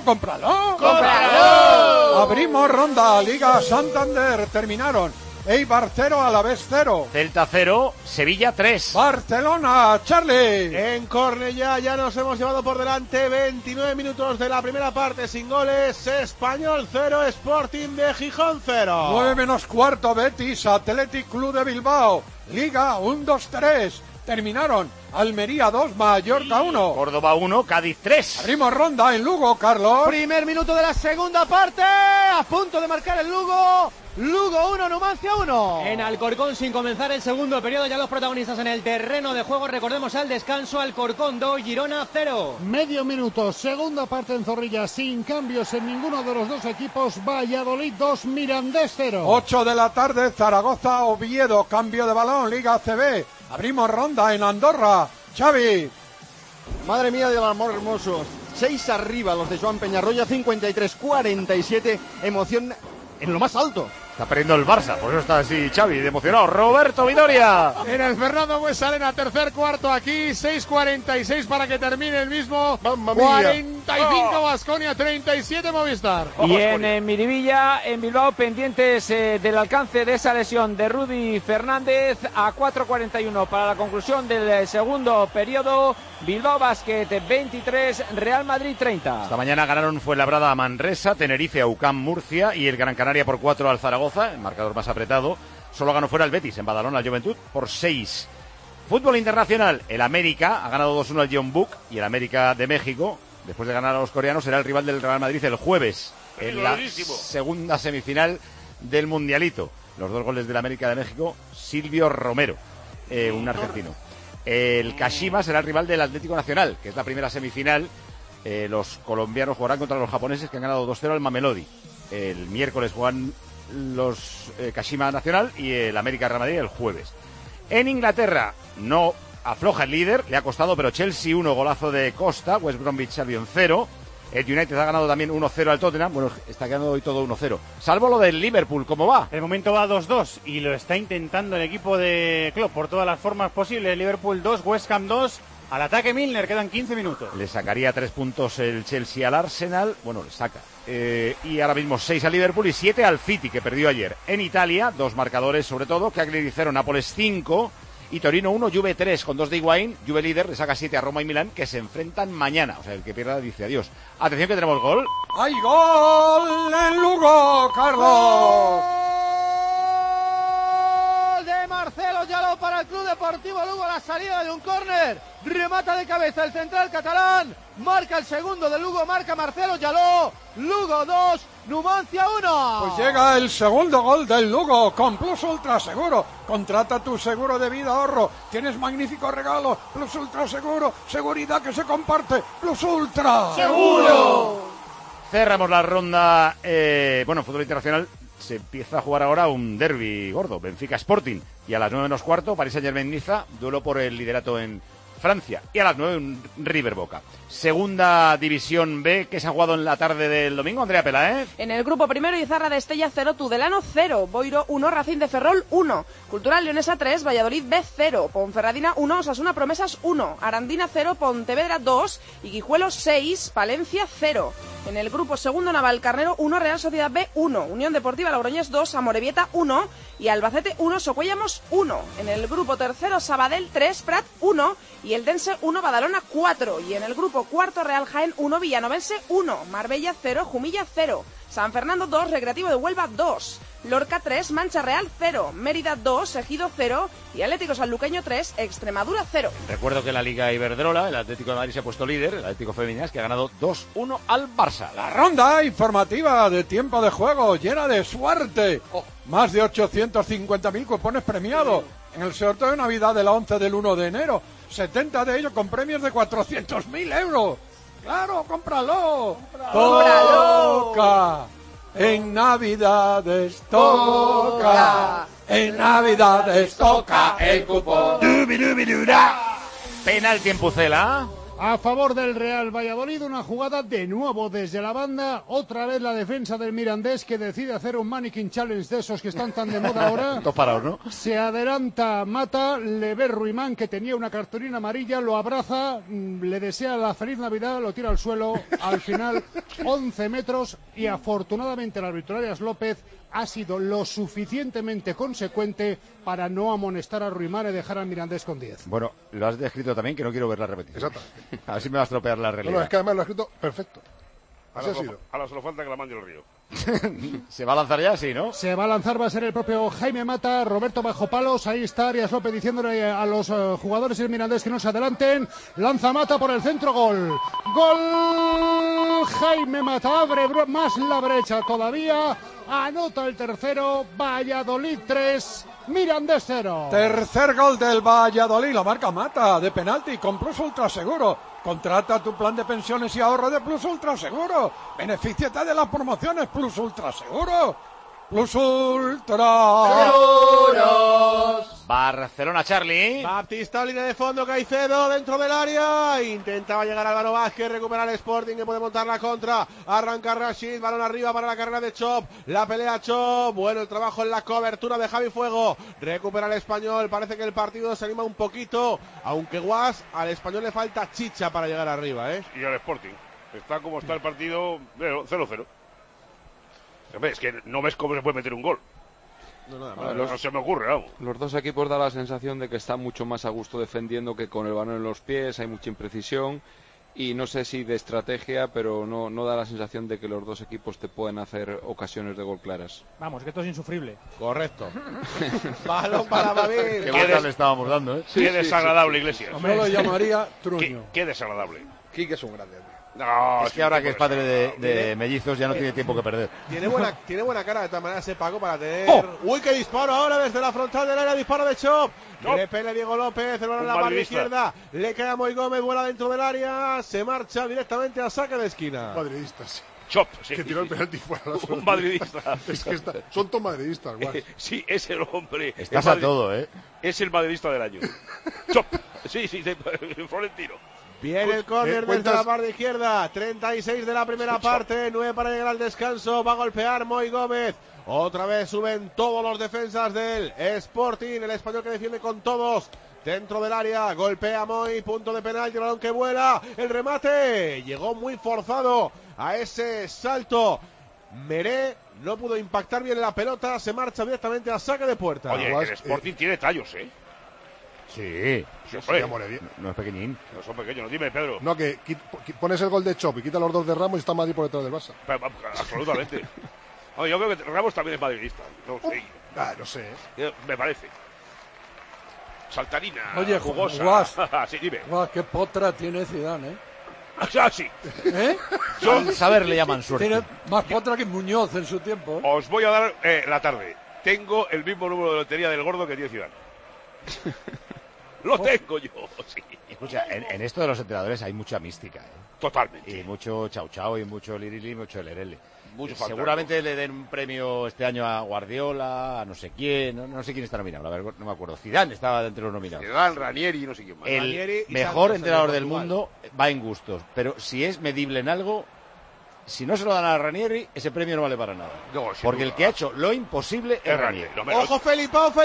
Abrimos ronda, Liga Santander, terminaron. Eibar 0, Alavés 0. Celta 0, Sevilla 3. Barcelona, Charlie. En Cornellá ya nos hemos llevado por delante 29 minutos de la primera parte sin goles. Español 0, Sporting de Gijón 0. 9 menos cuarto, Betis, Athletic Club de Bilbao. Liga 1-2-3. Terminaron Almería 2, Mallorca 1. Córdoba 1, Cádiz 3. Abrimos ronda en Lugo, Carlos. Primer minuto de la segunda parte. A punto de marcar el Lugo. Lugo 1, Numancia 1. En Alcorcón, sin comenzar el segundo periodo, ya los protagonistas en el terreno de juego. Recordemos al descanso, Alcorcón 2, Girona 0. Medio minuto, segunda parte en Zorrilla, sin cambios en ninguno de los dos equipos. Valladolid 2, Mirandés 0. 8 de la tarde, Zaragoza, Oviedo, cambio de balón, Liga ACB. Abrimos ronda en Andorra, Xavi. Madre mía del amor hermoso. 6 arriba los de Joan Peñarroya, 53-47, emoción en lo más alto. Está perdiendo el Barça, por eso está así Xavi, de emocionado. Roberto Vidoria. En el Fernando Buesalena, tercer cuarto aquí, 6:46 para que termine el mismo. 45 Baskonia, 37 Movistar. Y en Miribilla, en Bilbao, pendientes del alcance de esa lesión de Rudy Fernández, a 4:41 para la conclusión del segundo periodo. Bilbao Basket 23, Real Madrid 30. Esta mañana ganaron Fuenlabrada a Manresa, Tenerife a UCAM Murcia y el Gran Canaria por 4 al Zaragoza, el marcador más apretado. Solo ganó fuera el Betis, en Badalona al Juventud por 6. Fútbol internacional, el América ha ganado 2-1 al Jeonbuk y el América de México, después de ganar a los coreanos, será el rival del Real Madrid el jueves en la segunda semifinal del Mundialito. Los 2 goles del América de México, Silvio Romero, un argentino. El Kashima será el rival del Atlético Nacional, que es la primera semifinal. Los colombianos jugarán contra los japoneses, que han ganado 2-0 al Mamelodi. El miércoles juegan los Kashima Nacional y el América Real Madrid el jueves. En Inglaterra no afloja el líder, le ha costado, pero Chelsea 1, golazo de Costa, West Bromwich Albion 0. El United ha ganado también 1-0 al Tottenham. Bueno, está quedando hoy todo 1-0. Salvo lo del Liverpool, ¿cómo va? El momento va 2-2 y lo está intentando el equipo de Klopp por todas las formas posibles. Liverpool 2, West Ham 2. Al ataque Milner, quedan 15 minutos. Le sacaría 3 puntos el Chelsea al Arsenal. Bueno, le saca. Y ahora mismo 6 al Liverpool y 7 al City, que perdió ayer. En Italia, 2 marcadores sobre todo. Cagliari 0, Nápoles 5. Y Torino 1, Juve 3 con 2 de Higuaín. Juve líder, le saca 7 a Roma y Milán, que se enfrentan mañana. O sea, el que pierda dice adiós. Atención que tenemos gol. ¡Hay gol en Lugo, Carlos! ¡Gol de Marcelo Llaló para el Club Deportivo Lugo! La salida de un córner. Remata de cabeza el central catalán. Marca el segundo de Lugo, marca Marcelo Llaló. Lugo 2, Numancia 1. Pues llega el segundo gol del Lugo con Plus Ultra Seguro. Contrata tu seguro de vida ahorro. Tienes magníficos regalos. Plus Ultra Seguro. Seguridad que se comparte. Plus Ultra. ¡Seguro! Cerramos la ronda. Fútbol internacional. Se empieza a jugar ahora un derbi gordo. Benfica Sporting. Y a las 9 menos cuarto, Paris Saint-Germain Niza. Duelo por el liderato en Francia. Y a las 9 un River Boca. Segunda División B, que se ha jugado en la tarde del domingo. Andrea Pela, En el grupo primero, Izarra de Estella 0, Tudelano 0, Boiro 1, Racing de Ferrol 1, Cultural Leonesa 3, Valladolid B 0, Ponferradina 1, Osasuna Promesas 1, Arandina 0, Pontevedra 2 y Guijuelo 6, Palencia 0. En el grupo segundo, Navalcarnero 1, Real Sociedad B 1, Unión Deportiva Logroñés 2, Amorebieta 1 y Albacete 1, Socuellamos 1. En el grupo tercero, Sabadell 3, Prat 1 y Eldense 1, Badalona 4. Y en el grupo cuarto, Real Jaén 1, Villanovense 1, Marbella 0, Jumilla 0, San Fernando 2, Recreativo de Huelva 2, Lorca 3, Mancha Real 0, Mérida 2, Ejido 0 y Atlético Sanluqueño 3, Extremadura 0. Recuerdo que en la Liga Iberdrola el Atlético de Madrid se ha puesto líder, el Atlético Femeninas, que ha ganado 2-1 al Barça. La ronda informativa de tiempo de juego llena de suerte. Más de 850.000 cupones premiados en el sorteo de Navidad de la 11 del 1 de enero. 70 de ellos con premios de 400.000 euros. ¡Claro, cómpralo! ¡Toca! En Navidades toca. En Navidades toca el cupón. Penalti en Pucela. A favor del Real Valladolid, una jugada de nuevo desde la banda, otra vez la defensa del Mirandés que decide hacer un mannequin challenge de esos que están tan de moda ahora. Dos parados, ¿no? Se adelanta Mata, le ve Ruimán que tenía una cartulina amarilla, lo abraza, le desea la feliz Navidad, lo tira al suelo, al final 11 metros y afortunadamente el árbitro Arias López ha sido lo suficientemente consecuente para no amonestar a Ruimán y dejar al Mirandés con 10. Bueno, lo has descrito también, que no quiero ver la repetición. Exactamente. A ver si me va a estropear la realidad. No, es que además lo ha escrito perfecto. Así ha sido. Ahora solo falta que la mande el río. ¿Se va a lanzar ya? Sí, ¿no? Se va a lanzar, va a ser el propio Jaime Mata, Roberto bajo palos, ahí está Arias López diciéndole a los jugadores del Mirandés que no se adelanten, lanza Mata por el centro, gol, gol, Jaime Mata abre más la brecha todavía, anota el tercero, Valladolid 3, Mirandés 0. Tercer gol del Valladolid, la marca Mata de penalti con Plus Ultra Seguro. Contrata tu plan de pensiones y ahorro de Plus Ultra Seguro. Benefíciate de las promociones Plus Ultra Seguro. Plus Ultra Seguros. Barcelona, Charlie. Baptista, línea de fondo, Caicedo dentro del área. Intentaba llegar Álvaro Vázquez, recupera el Sporting que puede montar la contra. Arranca Rashid, balón arriba para la carrera de Chop. La pelea Chop. Bueno, el trabajo en la cobertura de Javi Fuego. Recupera el Español. Parece que el partido se anima un poquito. Aunque Guas, al Español le falta chicha para llegar arriba, ¿eh? Y al Sporting. Está como está el partido 0-0. Hombre, es que no ves cómo se puede meter un gol. No se me ocurre, vamos. Los dos equipos da la sensación de que están mucho más a gusto defendiendo que con el balón en los pies, hay mucha imprecisión y no sé si de estrategia, pero no da la sensación de que los dos equipos te pueden hacer ocasiones de gol claras. Vamos, que esto es insufrible. Correcto. Balón para Babel. Qué vuelta le estábamos dando, ¿eh? Qué desagradable, Iglesias. Yo lo llamaría truño. Qué desagradable. Quique es un grande. No, es que ahora que es padre de mellizos ya no tiene tiempo que perder. Tiene buena cara de todas maneras ese Paco para tener... ¡Uy, qué disparo ahora desde la frontal del área! Disparo de Chop. Le pele Diego López, el balón en la parte izquierda. Le cae a Moy Gómez, vuela dentro del área. Se marcha directamente a saque de esquina. Madridista, sí. Chop, sí. Que tiró el penalti fuera. Un madridista. Es que son todos madridistas, guay. Sí, es el hombre. Estás a todo, ¿eh? Es el madridista del año. Chop. Sí, Florentino. Viene el córner desde la parte izquierda, 36 de la primera parte, 9 para llegar al descanso, va a golpear Moy Gómez. Otra vez suben todos los defensas del Sporting, el Español que defiende con todos. Dentro del área, golpea Moy, punto de penalti, el balón que vuela, el remate, llegó muy forzado a ese salto. Meré no pudo impactar bien la pelota, se marcha directamente a saque de puerta. Oye, el Sporting tiene tallos, ¿eh? Sí, no es pequeñín. No son pequeños, dime, Pedro. No, que pones el gol de Chop y quita los dos de Ramos y está Madrid por detrás del Barça. Absolutamente. Oye, yo creo que Ramos también es madridista. No sé. No sé. Me parece. Saltarina, oye, jugosa. Guas, sí, dime. Guas, qué potra tiene Zidane, ¿eh? Ah, sí. ¿Eh? Al saber le llaman suerte. Tiene más potra que Muñoz en su tiempo, ¿eh? Os voy a dar la tarde. Tengo el mismo número de lotería del gordo que tiene Zidane. Lo tengo yo, sí. Escucha, en esto de los entrenadores hay mucha mística, ¿eh? Totalmente. Y mucho chau chau, y mucho lirili, y mucho lerele. mucho falta. Seguramente le den un premio este año a Guardiola, a no sé quién, no sé quién está nominado, la verdad, no me acuerdo. Zidane estaba entre los nominados. Zidane, Ranieri, no sé quién más. El mejor entrenador del mundo va en gustos, pero si es medible en algo, si no se lo dan a Ranieri, ese premio no vale para nada. No, porque el que ha hecho lo imposible es Ranieri. ¡Ojo, Felipao!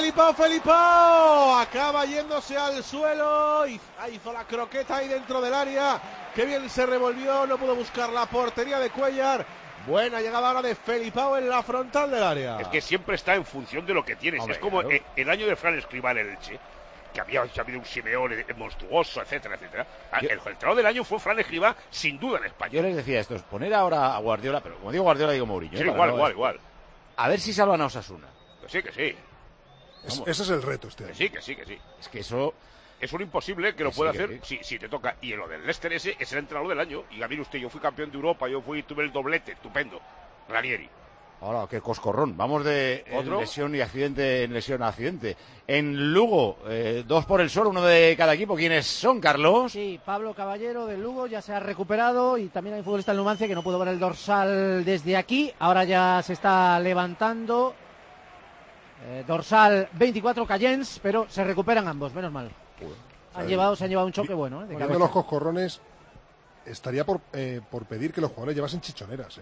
Acaba yéndose al suelo. Hizo la croqueta ahí dentro del área. Qué bien se revolvió. No pudo buscar la portería de Cuéllar. Buena llegada ahora de Felipao en la frontal del área. Es que siempre está en función de lo que tienes. Hombre, es como claro. el año de Fran Escribá en el Elche, que había habido un Simeone monstruoso, etcétera, etcétera. El entrenador del año fue Fran Escribá, sin duda, en España. Yo les decía esto, poner ahora a Guardiola, pero como digo Guardiola, digo Mourinho. Sí, igual. A ver si salvan a Osasuna. Que sí. Ese es el reto este año. Que sí. Es que eso... Es un imposible que lo Que pueda sí, hacer si te toca. Y en lo del Leicester es el entrenador del año. Y a mí usted, yo fui campeón de Europa, tuve el doblete, estupendo. Ranieri. Ahora, qué coscorrón. Vamos de ¿Otro? lesión y accidente en lesión a accidente. En Lugo, 2 por el suelo, uno de cada equipo. ¿Quiénes son, Carlos? Sí, Pablo Caballero del Lugo ya se ha recuperado y también hay un futbolista del Numancia que no pudo ver el dorsal desde aquí. Ahora ya se está levantando. Dorsal 24 Cayens, pero se recuperan ambos, menos mal. Se han llevado un choque bueno. De Poniendo los coscorrones, estaría por pedir que los jugadores llevasen chichoneras,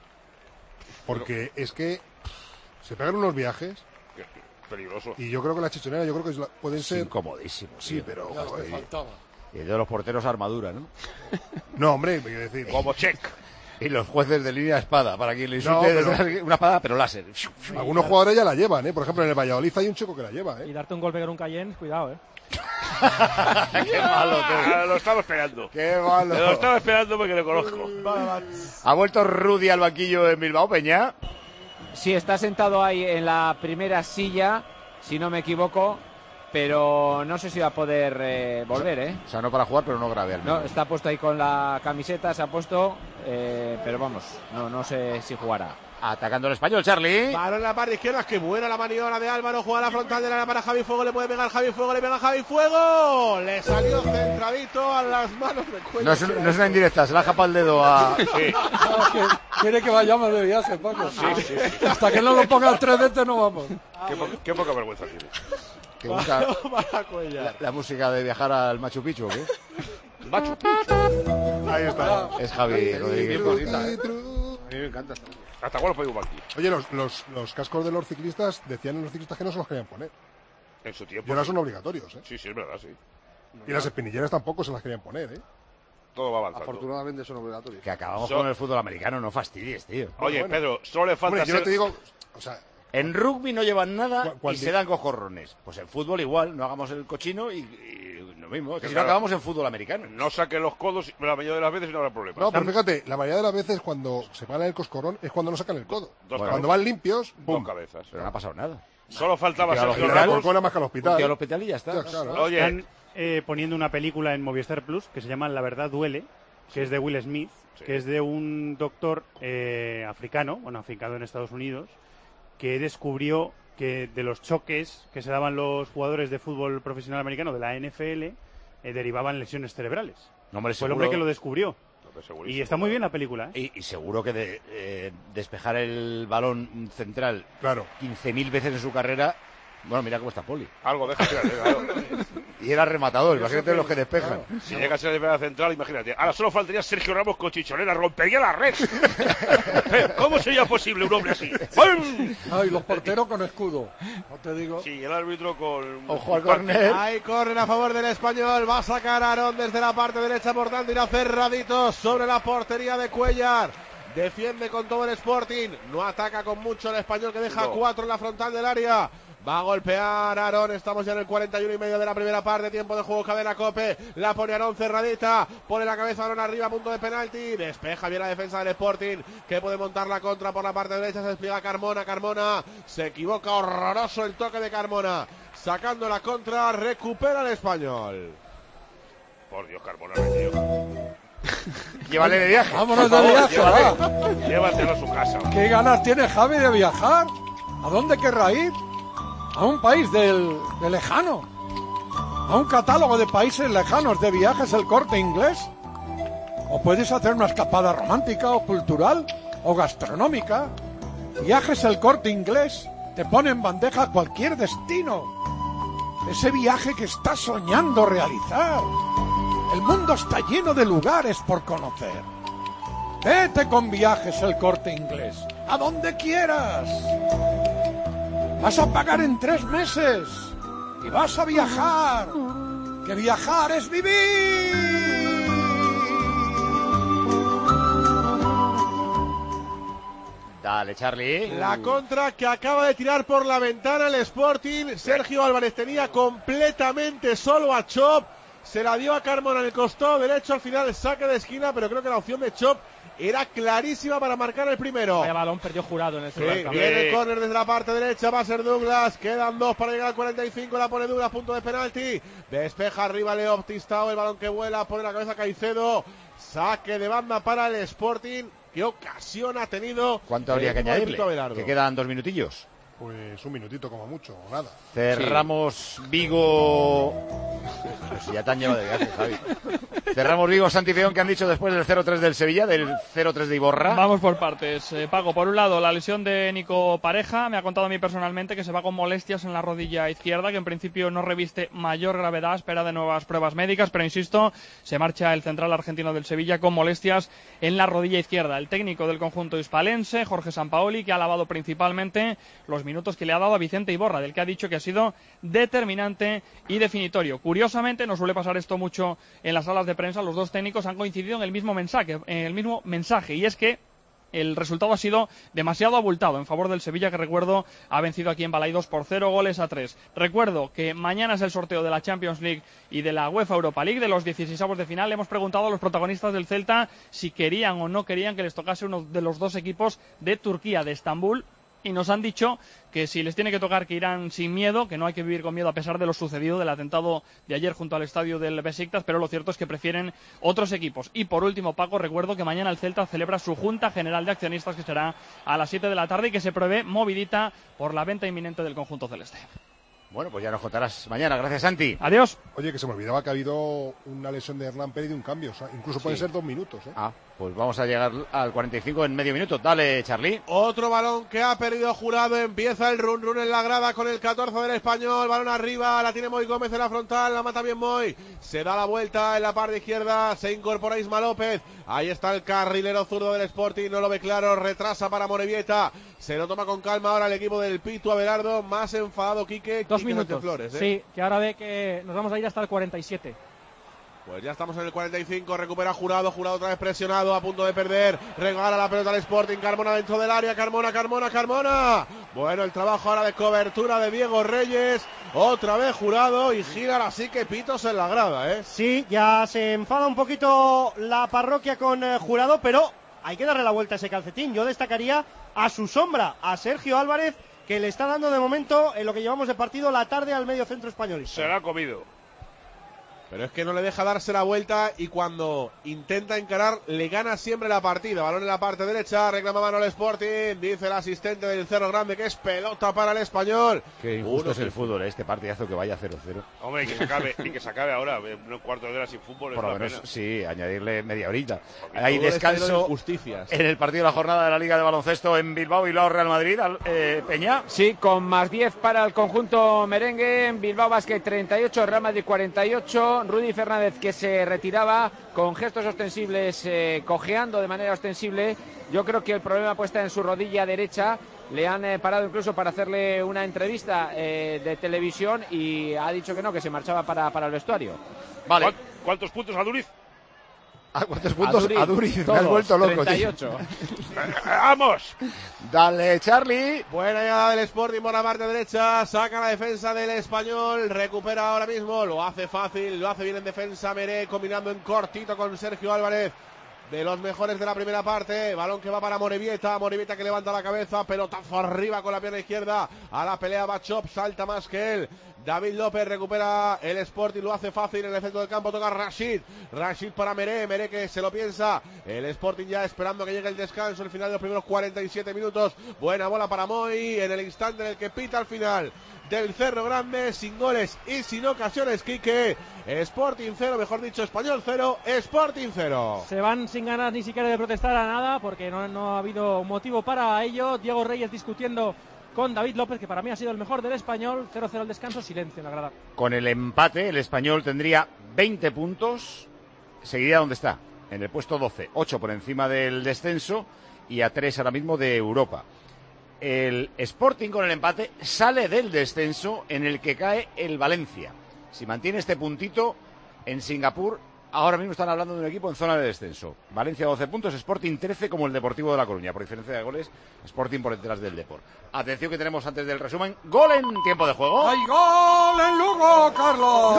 porque es que se pegan unos viajes peligroso. Y yo creo que las chichoneras pueden ser incomodísimos. Sí, pero y de los porteros armadura, ¿no? No, hombre, quiero decir, como check. Y los jueces de línea espada, para quien le insulte, una espada, pero láser. Algunos jugadores ya la llevan, Por ejemplo, en el Valladolid hay un chico que la lleva, Y darte un golpe con un Cayenne, cuidado, Qué malo, tío. Lo estaba esperando. Qué malo. Lo estaba esperando porque le conozco. Ha vuelto Rudy al banquillo en Bilbao, Peña. Sí, está sentado ahí en la primera silla, si no me equivoco, pero no sé si va a poder volver, O sea, no para jugar, pero no grave al menos. No, está puesto ahí con la camiseta, se ha puesto, pero vamos, no sé si jugará. Atacando el español, Charlie. Balón en la parte izquierda, que buena la maniobra de Álvaro, juega la frontal del área para Javi Fuego, le puede pegar Javi Fuego, le pega Javi Fuego, le salió centradito a las manos de Cuello. No es una indirecta, se la japa el dedo a... Sí. Quiere que vayamos de viaje, Paco. Sí. Hasta que no lo ponga 3 veces no vamos. Qué poca vergüenza tiene. Que busca la música de viajar al Machu Picchu, ¿o qué? Machu Picchu. Ahí está. Es Javi Rodríguez. A mí me encanta. ¿Hasta cuándo podemos aquí? Oye, los cascos de los ciclistas, decían los ciclistas que no se los querían poner. En su tiempo. Y ahora son obligatorios, Sí, es verdad, sí. Y las espinilleras tampoco se las querían poner, Todo va avanzando. Afortunadamente son obligatorios. Que acabamos con el fútbol americano, no fastidies, tío. Oye, Pedro, solo le falta yo no te digo, en rugby no llevan nada y cuando- se dan cojorrones. Pues en fútbol igual, no hagamos el cochino y lo mismo. Que si no claro. acabamos en fútbol americano. No saquen los codos la mayoría de las veces y no habrá problema. No, pero fíjate, la mayoría de las veces cuando se van el coscorrón es cuando no sacan el codo. Cuando van limpios, Dos cabezas. Pero no ha pasado nada. Solo faltaba Tío, al Sergio hospital, Ramos. más que al hospital. Tío, al hospital y ya está. Claro. Oye, Están poniendo una película en Movistar Plus que se llama La verdad duele, que es de Will Smith, que es de un doctor africano, afincado en Estados Unidos, que descubrió que de los choques que se daban los jugadores de fútbol profesional americano de la NFL derivaban lesiones cerebrales. No, hombre, Fue el hombre que lo descubrió. segurísimo. Y está muy bien la película, Y seguro que de despejar el balón central 15.000 veces en su carrera. Bueno, mira cómo está Poli. Algo deja claro. Y era rematador, imagínate los que despejan. Si llega a ser de defensa central, imagínate. Ahora solo faltaría Sergio Ramos con chichonera, rompería la red. ¿Cómo sería posible un hombre así? ¡Pum! Ay, los porteros con escudo. No te digo. Sí, el árbitro con... Ojo al córner. Hay córner a favor del Español. Va a sacar a Aarón desde la parte derecha, por tanto irá cerradito sobre la portería de Cuéllar. Defiende con todo el Sporting. No ataca con mucho el Español, que deja 4 en la frontal del área. Va a golpear Aarón, estamos ya en el 41 y medio de la primera parte, tiempo de juego, cadena Cope, la pone Aarón cerradita, pone la cabeza Aarón arriba, punto de penalti, despeja bien la defensa del Sporting, que puede montar la contra por la parte derecha, se despliega Carmona, se equivoca, horroroso el toque de Carmona, sacando la contra, recupera el Español. Por Dios, Carmona, tío. Llévale de viaje. Vámonos de viaje, va. Llévatelo a su casa. ¿Qué ganas tiene Javi de viajar? ¿A dónde querrá ir? A un país del lejano. A un catálogo de países lejanos de viajes, El Corte Inglés. O puedes hacer una escapada romántica o cultural. o gastronómica, Viajes El Corte Inglés te pone en bandeja cualquier destino. Ese viaje que estás soñando realizar. El mundo está lleno de lugares por conocer. Vete con Viajes El Corte Inglés, a donde quieras. Vas a pagar en 3 meses y vas a viajar. Que viajar es vivir. Dale, Charlie. La contra que acaba de tirar por la ventana el Sporting. Sergio Álvarez tenía completamente solo a Chop. Se la dio a Carmona en el costado derecho. Al final saque de esquina, pero creo que la opción de Chop era clarísima para marcar el primero. Vaya balón perdió Jurado en el segundo. Sí, viene el córner desde la parte derecha, va a ser Douglas. Quedan 2 para llegar al 45. La pone Douglas, punto de penalti. Despeja arriba Leo Tistao, el balón que vuela, pone la cabeza Caicedo. Saque de banda para el Sporting. ¿Qué ocasión ha tenido? ¿Cuánto habría que añadirle? Que quedan 2 minutillos. Pues un minutito como mucho, o nada. Cerramos Vigo. Pues ya te han llevado de viaje, Javi. Cerramos Vigo, Santi Feón, que han dicho después del 0-3 del Sevilla, del 0-3 de Iborra. Vamos por partes. Paco, por un lado, la lesión de Nico Pareja. Me ha contado a mí personalmente que se va con molestias en la rodilla izquierda, que en principio no reviste mayor gravedad, espera de nuevas pruebas médicas, pero insisto, se marcha el central argentino del Sevilla con molestias en la rodilla izquierda. El técnico del conjunto hispalense, Jorge Sampaoli, que ha alabado principalmente los minutos que le ha dado a Vicente Iborra, del que ha dicho que ha sido determinante y definitorio. Curiosamente, no suele pasar esto mucho en las salas de prensa, los dos técnicos han coincidido en el mismo mensaje, y es que el resultado ha sido demasiado abultado en favor del Sevilla, que recuerdo ha vencido aquí en Balaidos por 0-3. Recuerdo que mañana es el sorteo de la Champions League y de la UEFA Europa League, de los 16avos de final. Le hemos preguntado a los protagonistas del Celta si querían o no querían que les tocase uno de los dos equipos de Turquía, de Estambul, y nos han dicho que si les tiene que tocar, que irán sin miedo, que no hay que vivir con miedo a pesar de lo sucedido, del atentado de ayer junto al estadio del Besiktas, pero lo cierto es que prefieren otros equipos. Y por último, Paco, recuerdo que mañana el Celta celebra su Junta General de Accionistas, que será a las 7 de la tarde y que se prevé movidita por la venta inminente del conjunto celeste. Bueno, pues ya nos contarás mañana. Gracias, Santi. Adiós. Oye, que se me olvidaba que ha habido una lesión de Hernán Pérez y un cambio. O sea, incluso pueden ser 2 minutos. Ah, pues vamos a llegar al 45 en medio minuto. Dale, Charlie. Otro balón que ha perdido Jurado. Empieza el run en la grada con el 14 del Español. Balón arriba, la tiene Moy Gómez en la frontal. La mata bien Moy. Se da la vuelta en la parte izquierda. Se incorpora Isma López. Ahí está el carrilero zurdo del Sporting. No lo ve claro. Retrasa para Morevieta. Se lo toma con calma ahora el equipo del Pitu Abelardo. Más enfadado Quique. 2 minutos. Flores, Sí, que ahora ve que nos vamos a ir hasta el 47. Pues ya estamos en el 45, recupera Jurado otra vez presionado, a punto de perder, regala la pelota al Sporting, Carmona dentro del área, Carmona. Bueno, el trabajo ahora de cobertura de Diego Reyes, otra vez Jurado y gira así que pitos en la grada, ¿eh? Sí, ya se enfada un poquito la parroquia con Jurado, pero hay que darle la vuelta a ese calcetín. Yo destacaría a su sombra, a Sergio Álvarez, que le está dando de momento, en lo que llevamos de partido, la tarde al medio centro españolista. Se la ha comido. Pero es que no le deja darse la vuelta y cuando intenta encarar le gana siempre la partida. Balón en la parte derecha, reclama mano el Sporting, dice el asistente del Cerro Grande que es pelota para el Español. Qué injusto es el fútbol, este partidazo que vaya 0-0. Hombre, y que se acabe ahora, un cuarto de hora sin fútbol. Por lo menos, sí, añadirle media horita. Porque hay descanso en el partido de la jornada de la Liga de Baloncesto en Bilbao Real Madrid, Peña. Sí, con más 10 para el conjunto merengue. En Bilbao Basket 38, Real Madrid 48. Rudy Fernández, que se retiraba con gestos ostensibles, cojeando de manera ostensible. Yo creo que el problema puesta en su rodilla derecha. Le han parado incluso para hacerle una entrevista de televisión y ha dicho que no, que se marchaba para el vestuario. Vale. ¿Cuántos puntos a Duriz? ¿Cuántos puntos a Duriz? Me has vuelto loco. 38. ¡Vamos! Dale, Charlie. Buena llegada del Sporting por la parte derecha. Saca la defensa del Español. Recupera ahora mismo. Lo hace fácil. Lo hace bien en defensa Meré. Combinando en cortito con Sergio Álvarez. De los mejores de la primera parte. Balón que va para Morevieta. Morevieta que levanta la cabeza. Pelotazo arriba con la pierna izquierda. A la pelea va Chop. Salta más que él. David López recupera el Sporting, lo hace fácil en el centro del campo, toca Rashid para Meré que se lo piensa. El Sporting ya esperando que llegue el descanso, el final de los primeros 47 minutos. Buena bola para Moy en el instante en el que pita al final del Cerro Grande, sin goles y sin ocasiones, Quique. Sporting 0, mejor dicho, Español 0, Sporting 0. Se van sin ganas ni siquiera de protestar a nada, porque no ha habido motivo para ello. Diego Reyes discutiendo con David López, que para mí ha sido el mejor del Español. 0-0 al descanso, silencio en la grada. Con el empate, el Español tendría 20 puntos, seguiría donde está, en el puesto 12, 8 por encima del descenso y a 3 ahora mismo de Europa. El Sporting con el empate sale del descenso en el que cae el Valencia. Si mantiene este puntito en Singapur, ahora mismo están hablando de un equipo en zona de descenso. Valencia 12 puntos, Sporting 13 como el Deportivo de La Coruña. Por diferencia de goles, Sporting por detrás del Depor. Atención que tenemos antes del resumen. Gol en tiempo de juego. ¡Hay gol en Lugo, Carlos!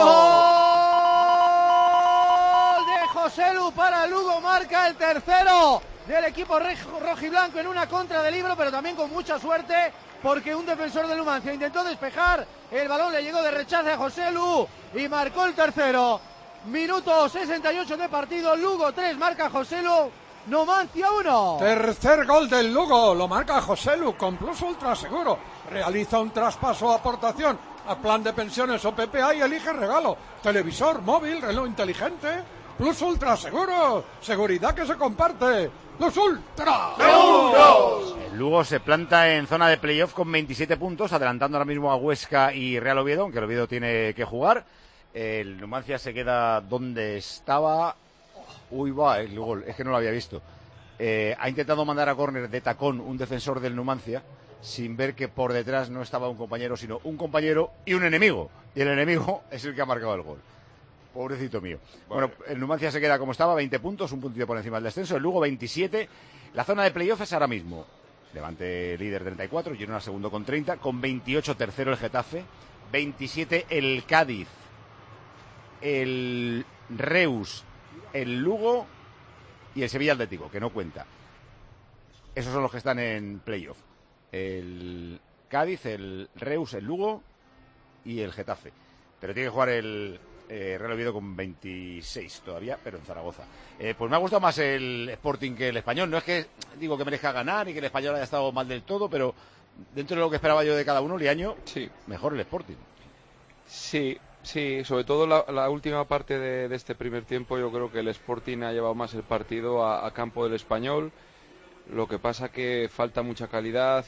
¡Gol de José Lu para Lugo! Marca el tercero del equipo rojiblanco en una contra de Libro, pero también con mucha suerte, porque un defensor del Numancia intentó despejar, el balón le llegó de rechace a José Lu y marcó el tercero. Minuto 68 de partido, Lugo 3, marca José Lu, Numancia 1. Tercer gol del Lugo, lo marca José Lu con Plus Ultra Seguro. Realiza un traspaso o aportación a plan de pensiones o PPA y elige regalo. Televisor, móvil, reloj inteligente. Plus Ultra Seguro, seguridad que se comparte. Plus Ultra ¡Seguros! El Lugo se planta en zona de playoff con 27 puntos, adelantando ahora mismo a Huesca y Real Oviedo, aunque el Oviedo tiene que jugar. El Numancia se queda donde estaba. Uy, va, el gol, es que no lo había visto. Ha intentado mandar a córner de tacón un defensor del Numancia, sin ver que por detrás no estaba un compañero, sino un compañero y un enemigo. Y el enemigo es el que ha marcado el gol. Pobrecito mío. Bueno, el Numancia se queda como estaba, 20 puntos, un puntito por encima del descenso. El Lugo 27. La zona de playoff es ahora mismo Levante líder 34, Girona segundo con 30, con 28 tercero el Getafe, 27 el Cádiz, el Reus, el Lugo y el Sevilla Atlético, que no cuenta. Esos son los que están en playoff. El Cádiz, el Reus, el Lugo y el Getafe. Pero tiene que jugar el Real Oviedo con 26 todavía, pero en Zaragoza. Pues me ha gustado más el Sporting que el Español. No es que digo que merezca ganar y que el Español haya estado mal del todo, pero dentro de lo que esperaba yo de cada uno, Liaño, sí, mejor el Sporting. Sí, sobre todo la última parte de este primer tiempo. Yo creo que el Sporting ha llevado más el partido a campo del Español. Lo que pasa que falta mucha calidad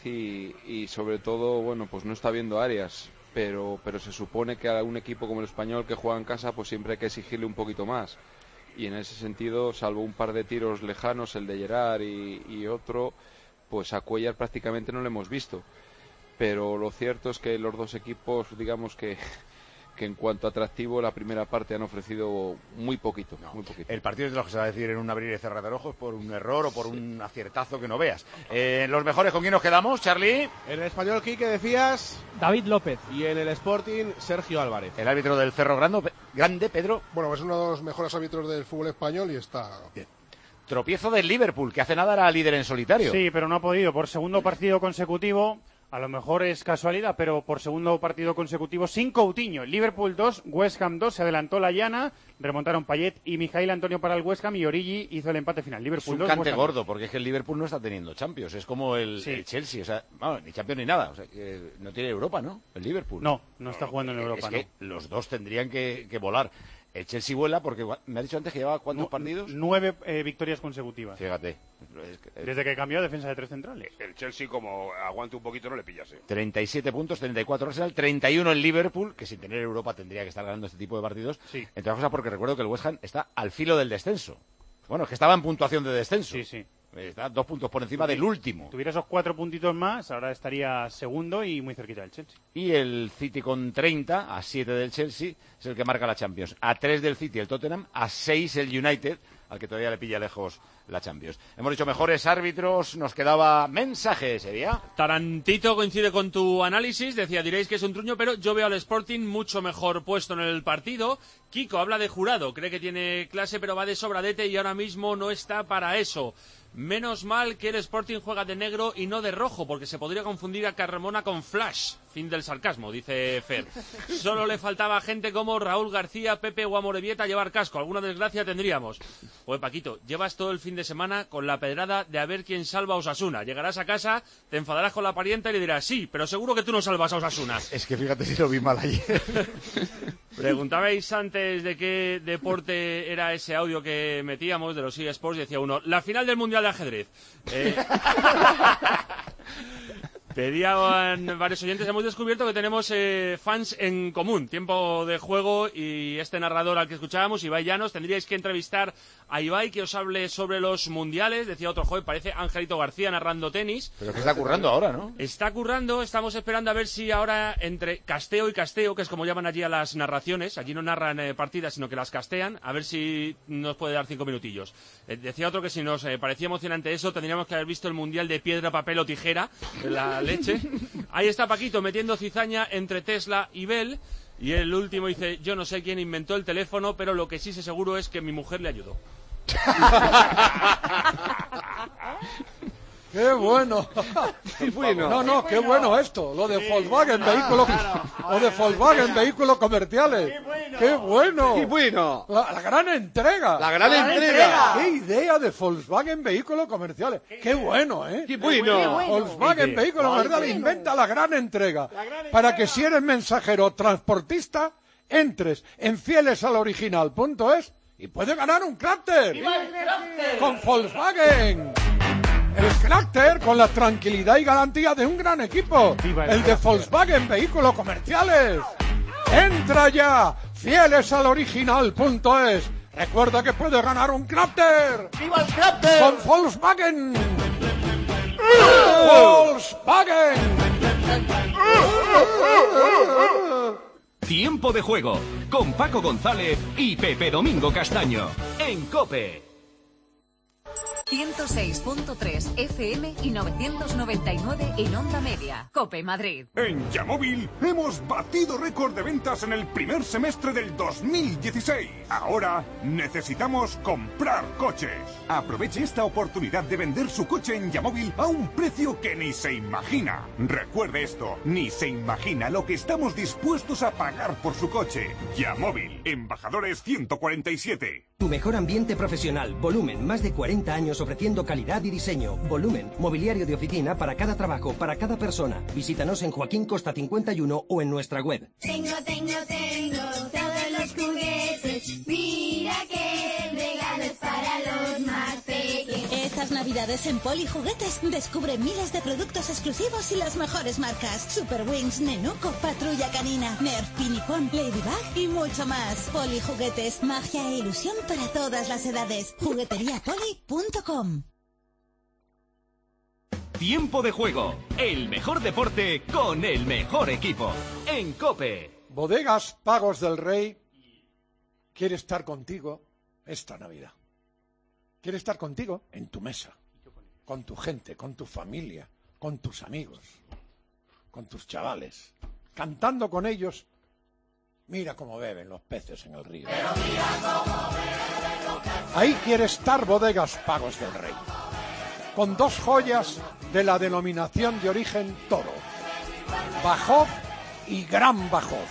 y sobre todo, bueno, pues no está viendo áreas. Pero se supone que a un equipo como el Español que juega en casa, pues siempre hay que exigirle un poquito más. Y en ese sentido, salvo un par de tiros lejanos, el de Gerard y otro, pues a Cuéllar prácticamente no lo hemos visto. Pero lo cierto es que los dos equipos, digamos que en cuanto a atractivo, la primera parte han ofrecido muy poquito. El partido es de los que se va a decir en un abrir y cerrar de ojos por un error o por un aciertazo que no veas. Los mejores, ¿con quién nos quedamos, Charlie? En el Español, Quique, decías David López. Y en el Sporting, Sergio Álvarez. El árbitro del Cerro Grande, Pedro. Bueno, es uno de los mejores árbitros del fútbol español y está bien. Tropiezo del Liverpool, que hace nada era líder en solitario. Sí, pero no ha podido. Por segundo partido consecutivo, a lo mejor es casualidad, pero por segundo partido consecutivo sin Coutinho. Liverpool 2, West Ham 2, se adelantó la llana, remontaron Payet y Mijail Antonio para el West Ham y Origi hizo el empate final. Liverpool 2, es un cante gordo, porque es que el Liverpool no está teniendo Champions, es como el Chelsea, o sea, ni Champions ni nada, o sea, que no tiene Europa, ¿no? El Liverpool. No está jugando en Europa, es que los dos tendrían que volar. El Chelsea vuela porque me ha dicho antes que llevaba ¿cuántos partidos? 9 victorias consecutivas. Fíjate. Desde que cambió a defensa de 3 centrales. El Chelsea, como aguante un poquito, no le pillas. 37 puntos, 34 Arsenal, 31 el Liverpool, que sin tener Europa tendría que estar ganando este tipo de partidos. Sí. Entre otras cosas porque recuerdo que el West Ham está al filo del descenso. Bueno, es que estaba en puntuación de descenso. Sí. Está 2 puntos por encima del último. Tuviera esos 4 puntitos más, ahora estaría segundo y muy cerquita del Chelsea. Y el City con 30, a 7 del Chelsea, es el que marca la Champions. A 3 del City el Tottenham, a 6 el United, al que todavía le pilla lejos la Champions. Hemos dicho mejores árbitros, nos quedaba mensajes, ¿sería? Tarantito coincide con tu análisis, decía, diréis que es un truño, pero yo veo al Sporting mucho mejor puesto en el partido. Kiko habla de Jurado, cree que tiene clase, pero va de sobradete y ahora mismo no está para eso. Menos mal que el Sporting juega de negro y no de rojo, porque se podría confundir a Carmona con Flash. Fin del sarcasmo, dice Fer. Solo le faltaba gente como Raúl García, Pepe o Amorebieta llevar casco. Alguna desgracia tendríamos. Oye, Paquito, llevas todo el fin de semana con la pedrada de a ver quién salva a Osasuna. Llegarás a casa, te enfadarás con la parienta y le dirás, sí, pero seguro que tú no salvas a Osasuna. Es que fíjate si lo vi mal ayer. Preguntabais antes de qué deporte era ese audio que metíamos de los eSports y decía uno, la final del Mundial de Ajedrez. Pedían varios oyentes, hemos descubierto que tenemos fans en común, Tiempo de Juego y este narrador al que escuchábamos, Ibai Llanos. Tendríais que entrevistar a Ibai que os hable sobre los mundiales. Decía otro joven, parece Angelito García narrando tenis. Pero que está currando ahora, ¿no? Está currando, estamos esperando a ver si ahora entre casteo y casteo, que es como llaman allí a las narraciones, allí no narran partidas sino que las castean, a ver si nos puede dar 5 minutillos. Decía otro que si nos parecía emocionante eso, tendríamos que haber visto el mundial de piedra, papel o tijera, la leche. Ahí está Paquito metiendo cizaña entre Tesla y Bell. Y el último dice, yo no sé quién inventó el teléfono, pero lo que sí sé seguro es que mi mujer le ayudó. ¡Qué bueno! ¡Qué bueno! No, qué bueno esto. Lo de Volkswagen, vehículos, o de Volkswagen, vehículos comerciales. ¡Qué bueno! ¡Qué bueno! La gran entrega. ¡La gran entrega! ¡Qué idea de Volkswagen, vehículos comerciales! ¡Qué bueno, eh! ¡Qué bueno! Volkswagen, vehículos comerciales, inventa la gran entrega. Para que si eres mensajero o transportista, entres en fielesaloriginal.es y puedes ganar un Crafter. Con Volkswagen. El Crafter con la tranquilidad y garantía de un gran equipo. El de Volkswagen Vehículos Comerciales. Entra ya, fielesaloriginal.es. Recuerda que puedes ganar un Crafter. ¡Viva el Crafter! Con Volkswagen. Volkswagen. Tiempo de Juego con Paco González y Pepe Domingo Castaño en COPE. 106.3 FM y 999 en Onda Media. COPE Madrid. En Yamóvil hemos batido récord de ventas en el primer semestre del 2016. Ahora necesitamos comprar coches. Aproveche esta oportunidad de vender su coche en Yamóvil a un precio que ni se imagina. Recuerde esto, ni se imagina lo que estamos dispuestos a pagar por su coche. Yamóvil, Embajadores 147. Tu mejor ambiente profesional. Volumen, más de 40 años ofreciendo calidad y diseño. Volumen, mobiliario de oficina para cada trabajo, para cada persona. Visítanos en Joaquín Costa 51 o en nuestra web. Tengo todos los juguetes. Mira qué regalos para los más pequeños. Estas navidades en Poli Juguetes descubre miles de productos exclusivos y las mejores marcas. Super Wings, Nenuco, Patrulla Canina, Nerf, Pinipón, Ladybug y mucho más. Poli Juguetes, magia e ilusión para todas las edades. Jugueteriapoli.com. Tiempo de Juego, el mejor deporte con el mejor equipo en COPE. Bodegas Pagos del Rey quiere estar contigo esta Navidad. Quiere estar contigo en tu mesa, con tu gente, con tu familia, con tus amigos, con tus chavales, cantando con ellos. Mira cómo beben los peces en el río. Ahí quiere estar Bodegas Pagos del Rey, con dos joyas de la denominación de origen Toro, Bajov y Gran Bajov.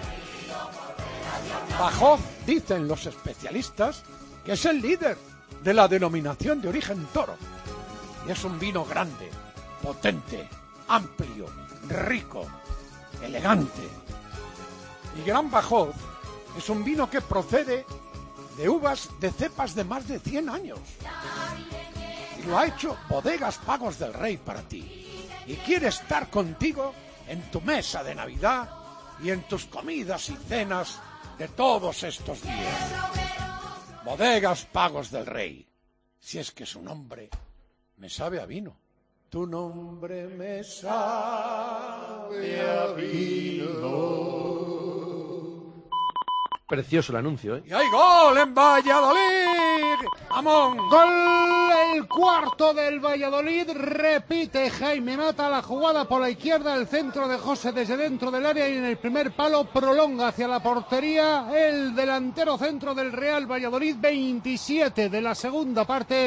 Bajov, dicen los especialistas, que es el líder de la denominación de origen Toro. Y es un vino grande, potente, amplio, rico, elegante. Y Gran Bajov es un vino que procede de uvas de cepas de más de 100 años. Y lo ha hecho Bodegas Pagos del Rey para ti. Y quiere estar contigo en tu mesa de Navidad y en tus comidas y cenas de todos estos días. Bodegas Pagos del Rey. Si es que su nombre me sabe a vino. Tu nombre me sabe a vino. Precioso el anuncio, ¿eh? Y hay gol en Valladolid. ¡Amón! Gol el cuarto del Valladolid. Repite Jaime Mata la jugada por la izquierda. El centro de José desde dentro del área y en el primer palo prolonga hacia la portería el delantero centro del Real Valladolid. 27 de la segunda parte.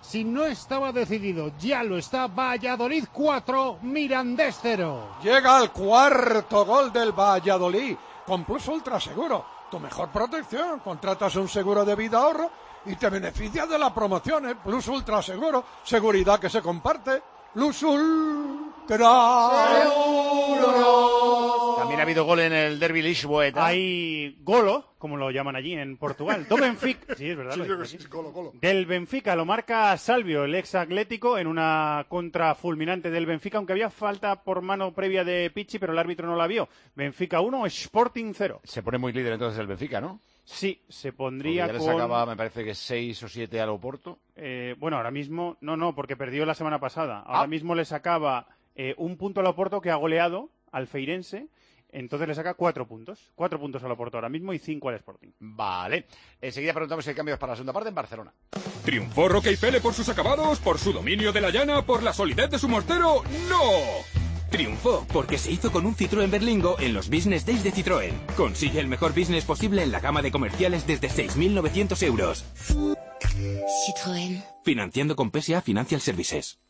si no estaba decidido. Ya lo está. Valladolid 4, Mirandés 0. Llega el cuarto gol del Valladolid con Plus Ultra Seguro. Tu mejor protección. Contratas un seguro de vida ahorro y te beneficias de las promociones. Plus Ultra Seguro. Seguridad que se comparte. Plus Ultra Seguro. También ha habido gol en el Derby Lisboeta. Hay golo, como lo llaman allí en Portugal. Do Benfica. Sí, es verdad. Sí, creo que sí, golo. Del Benfica lo marca Salvio, el ex Atlético, en una contra fulminante del Benfica, aunque había falta por mano previa de Pichi, pero el árbitro no la vio. Benfica 1, Sporting 0. Se pone muy líder entonces el Benfica, ¿no? Sí, se pondría porque ya le sacaba, me parece que 6 o 7 al Oporto. Bueno, ahora mismo, no, porque perdió la semana pasada. Ahora mismo le sacaba un punto al Oporto, que ha goleado al Feirense. Entonces le saca 4 puntos. 4 puntos al Oporto ahora mismo y 5 al Sporting. Vale. Enseguida preguntamos si hay cambios para la segunda parte en Barcelona. ¿Triunfó Roque y Pele por sus acabados, por su dominio de la llana, por la solidez de su mortero? ¡No! Triunfó porque se hizo con un Citroën Berlingo en los Business Days de Citroën. Consigue el mejor business posible en la gama de comerciales desde 6.900 euros. Citroën. Financiando con PSA Financial Services.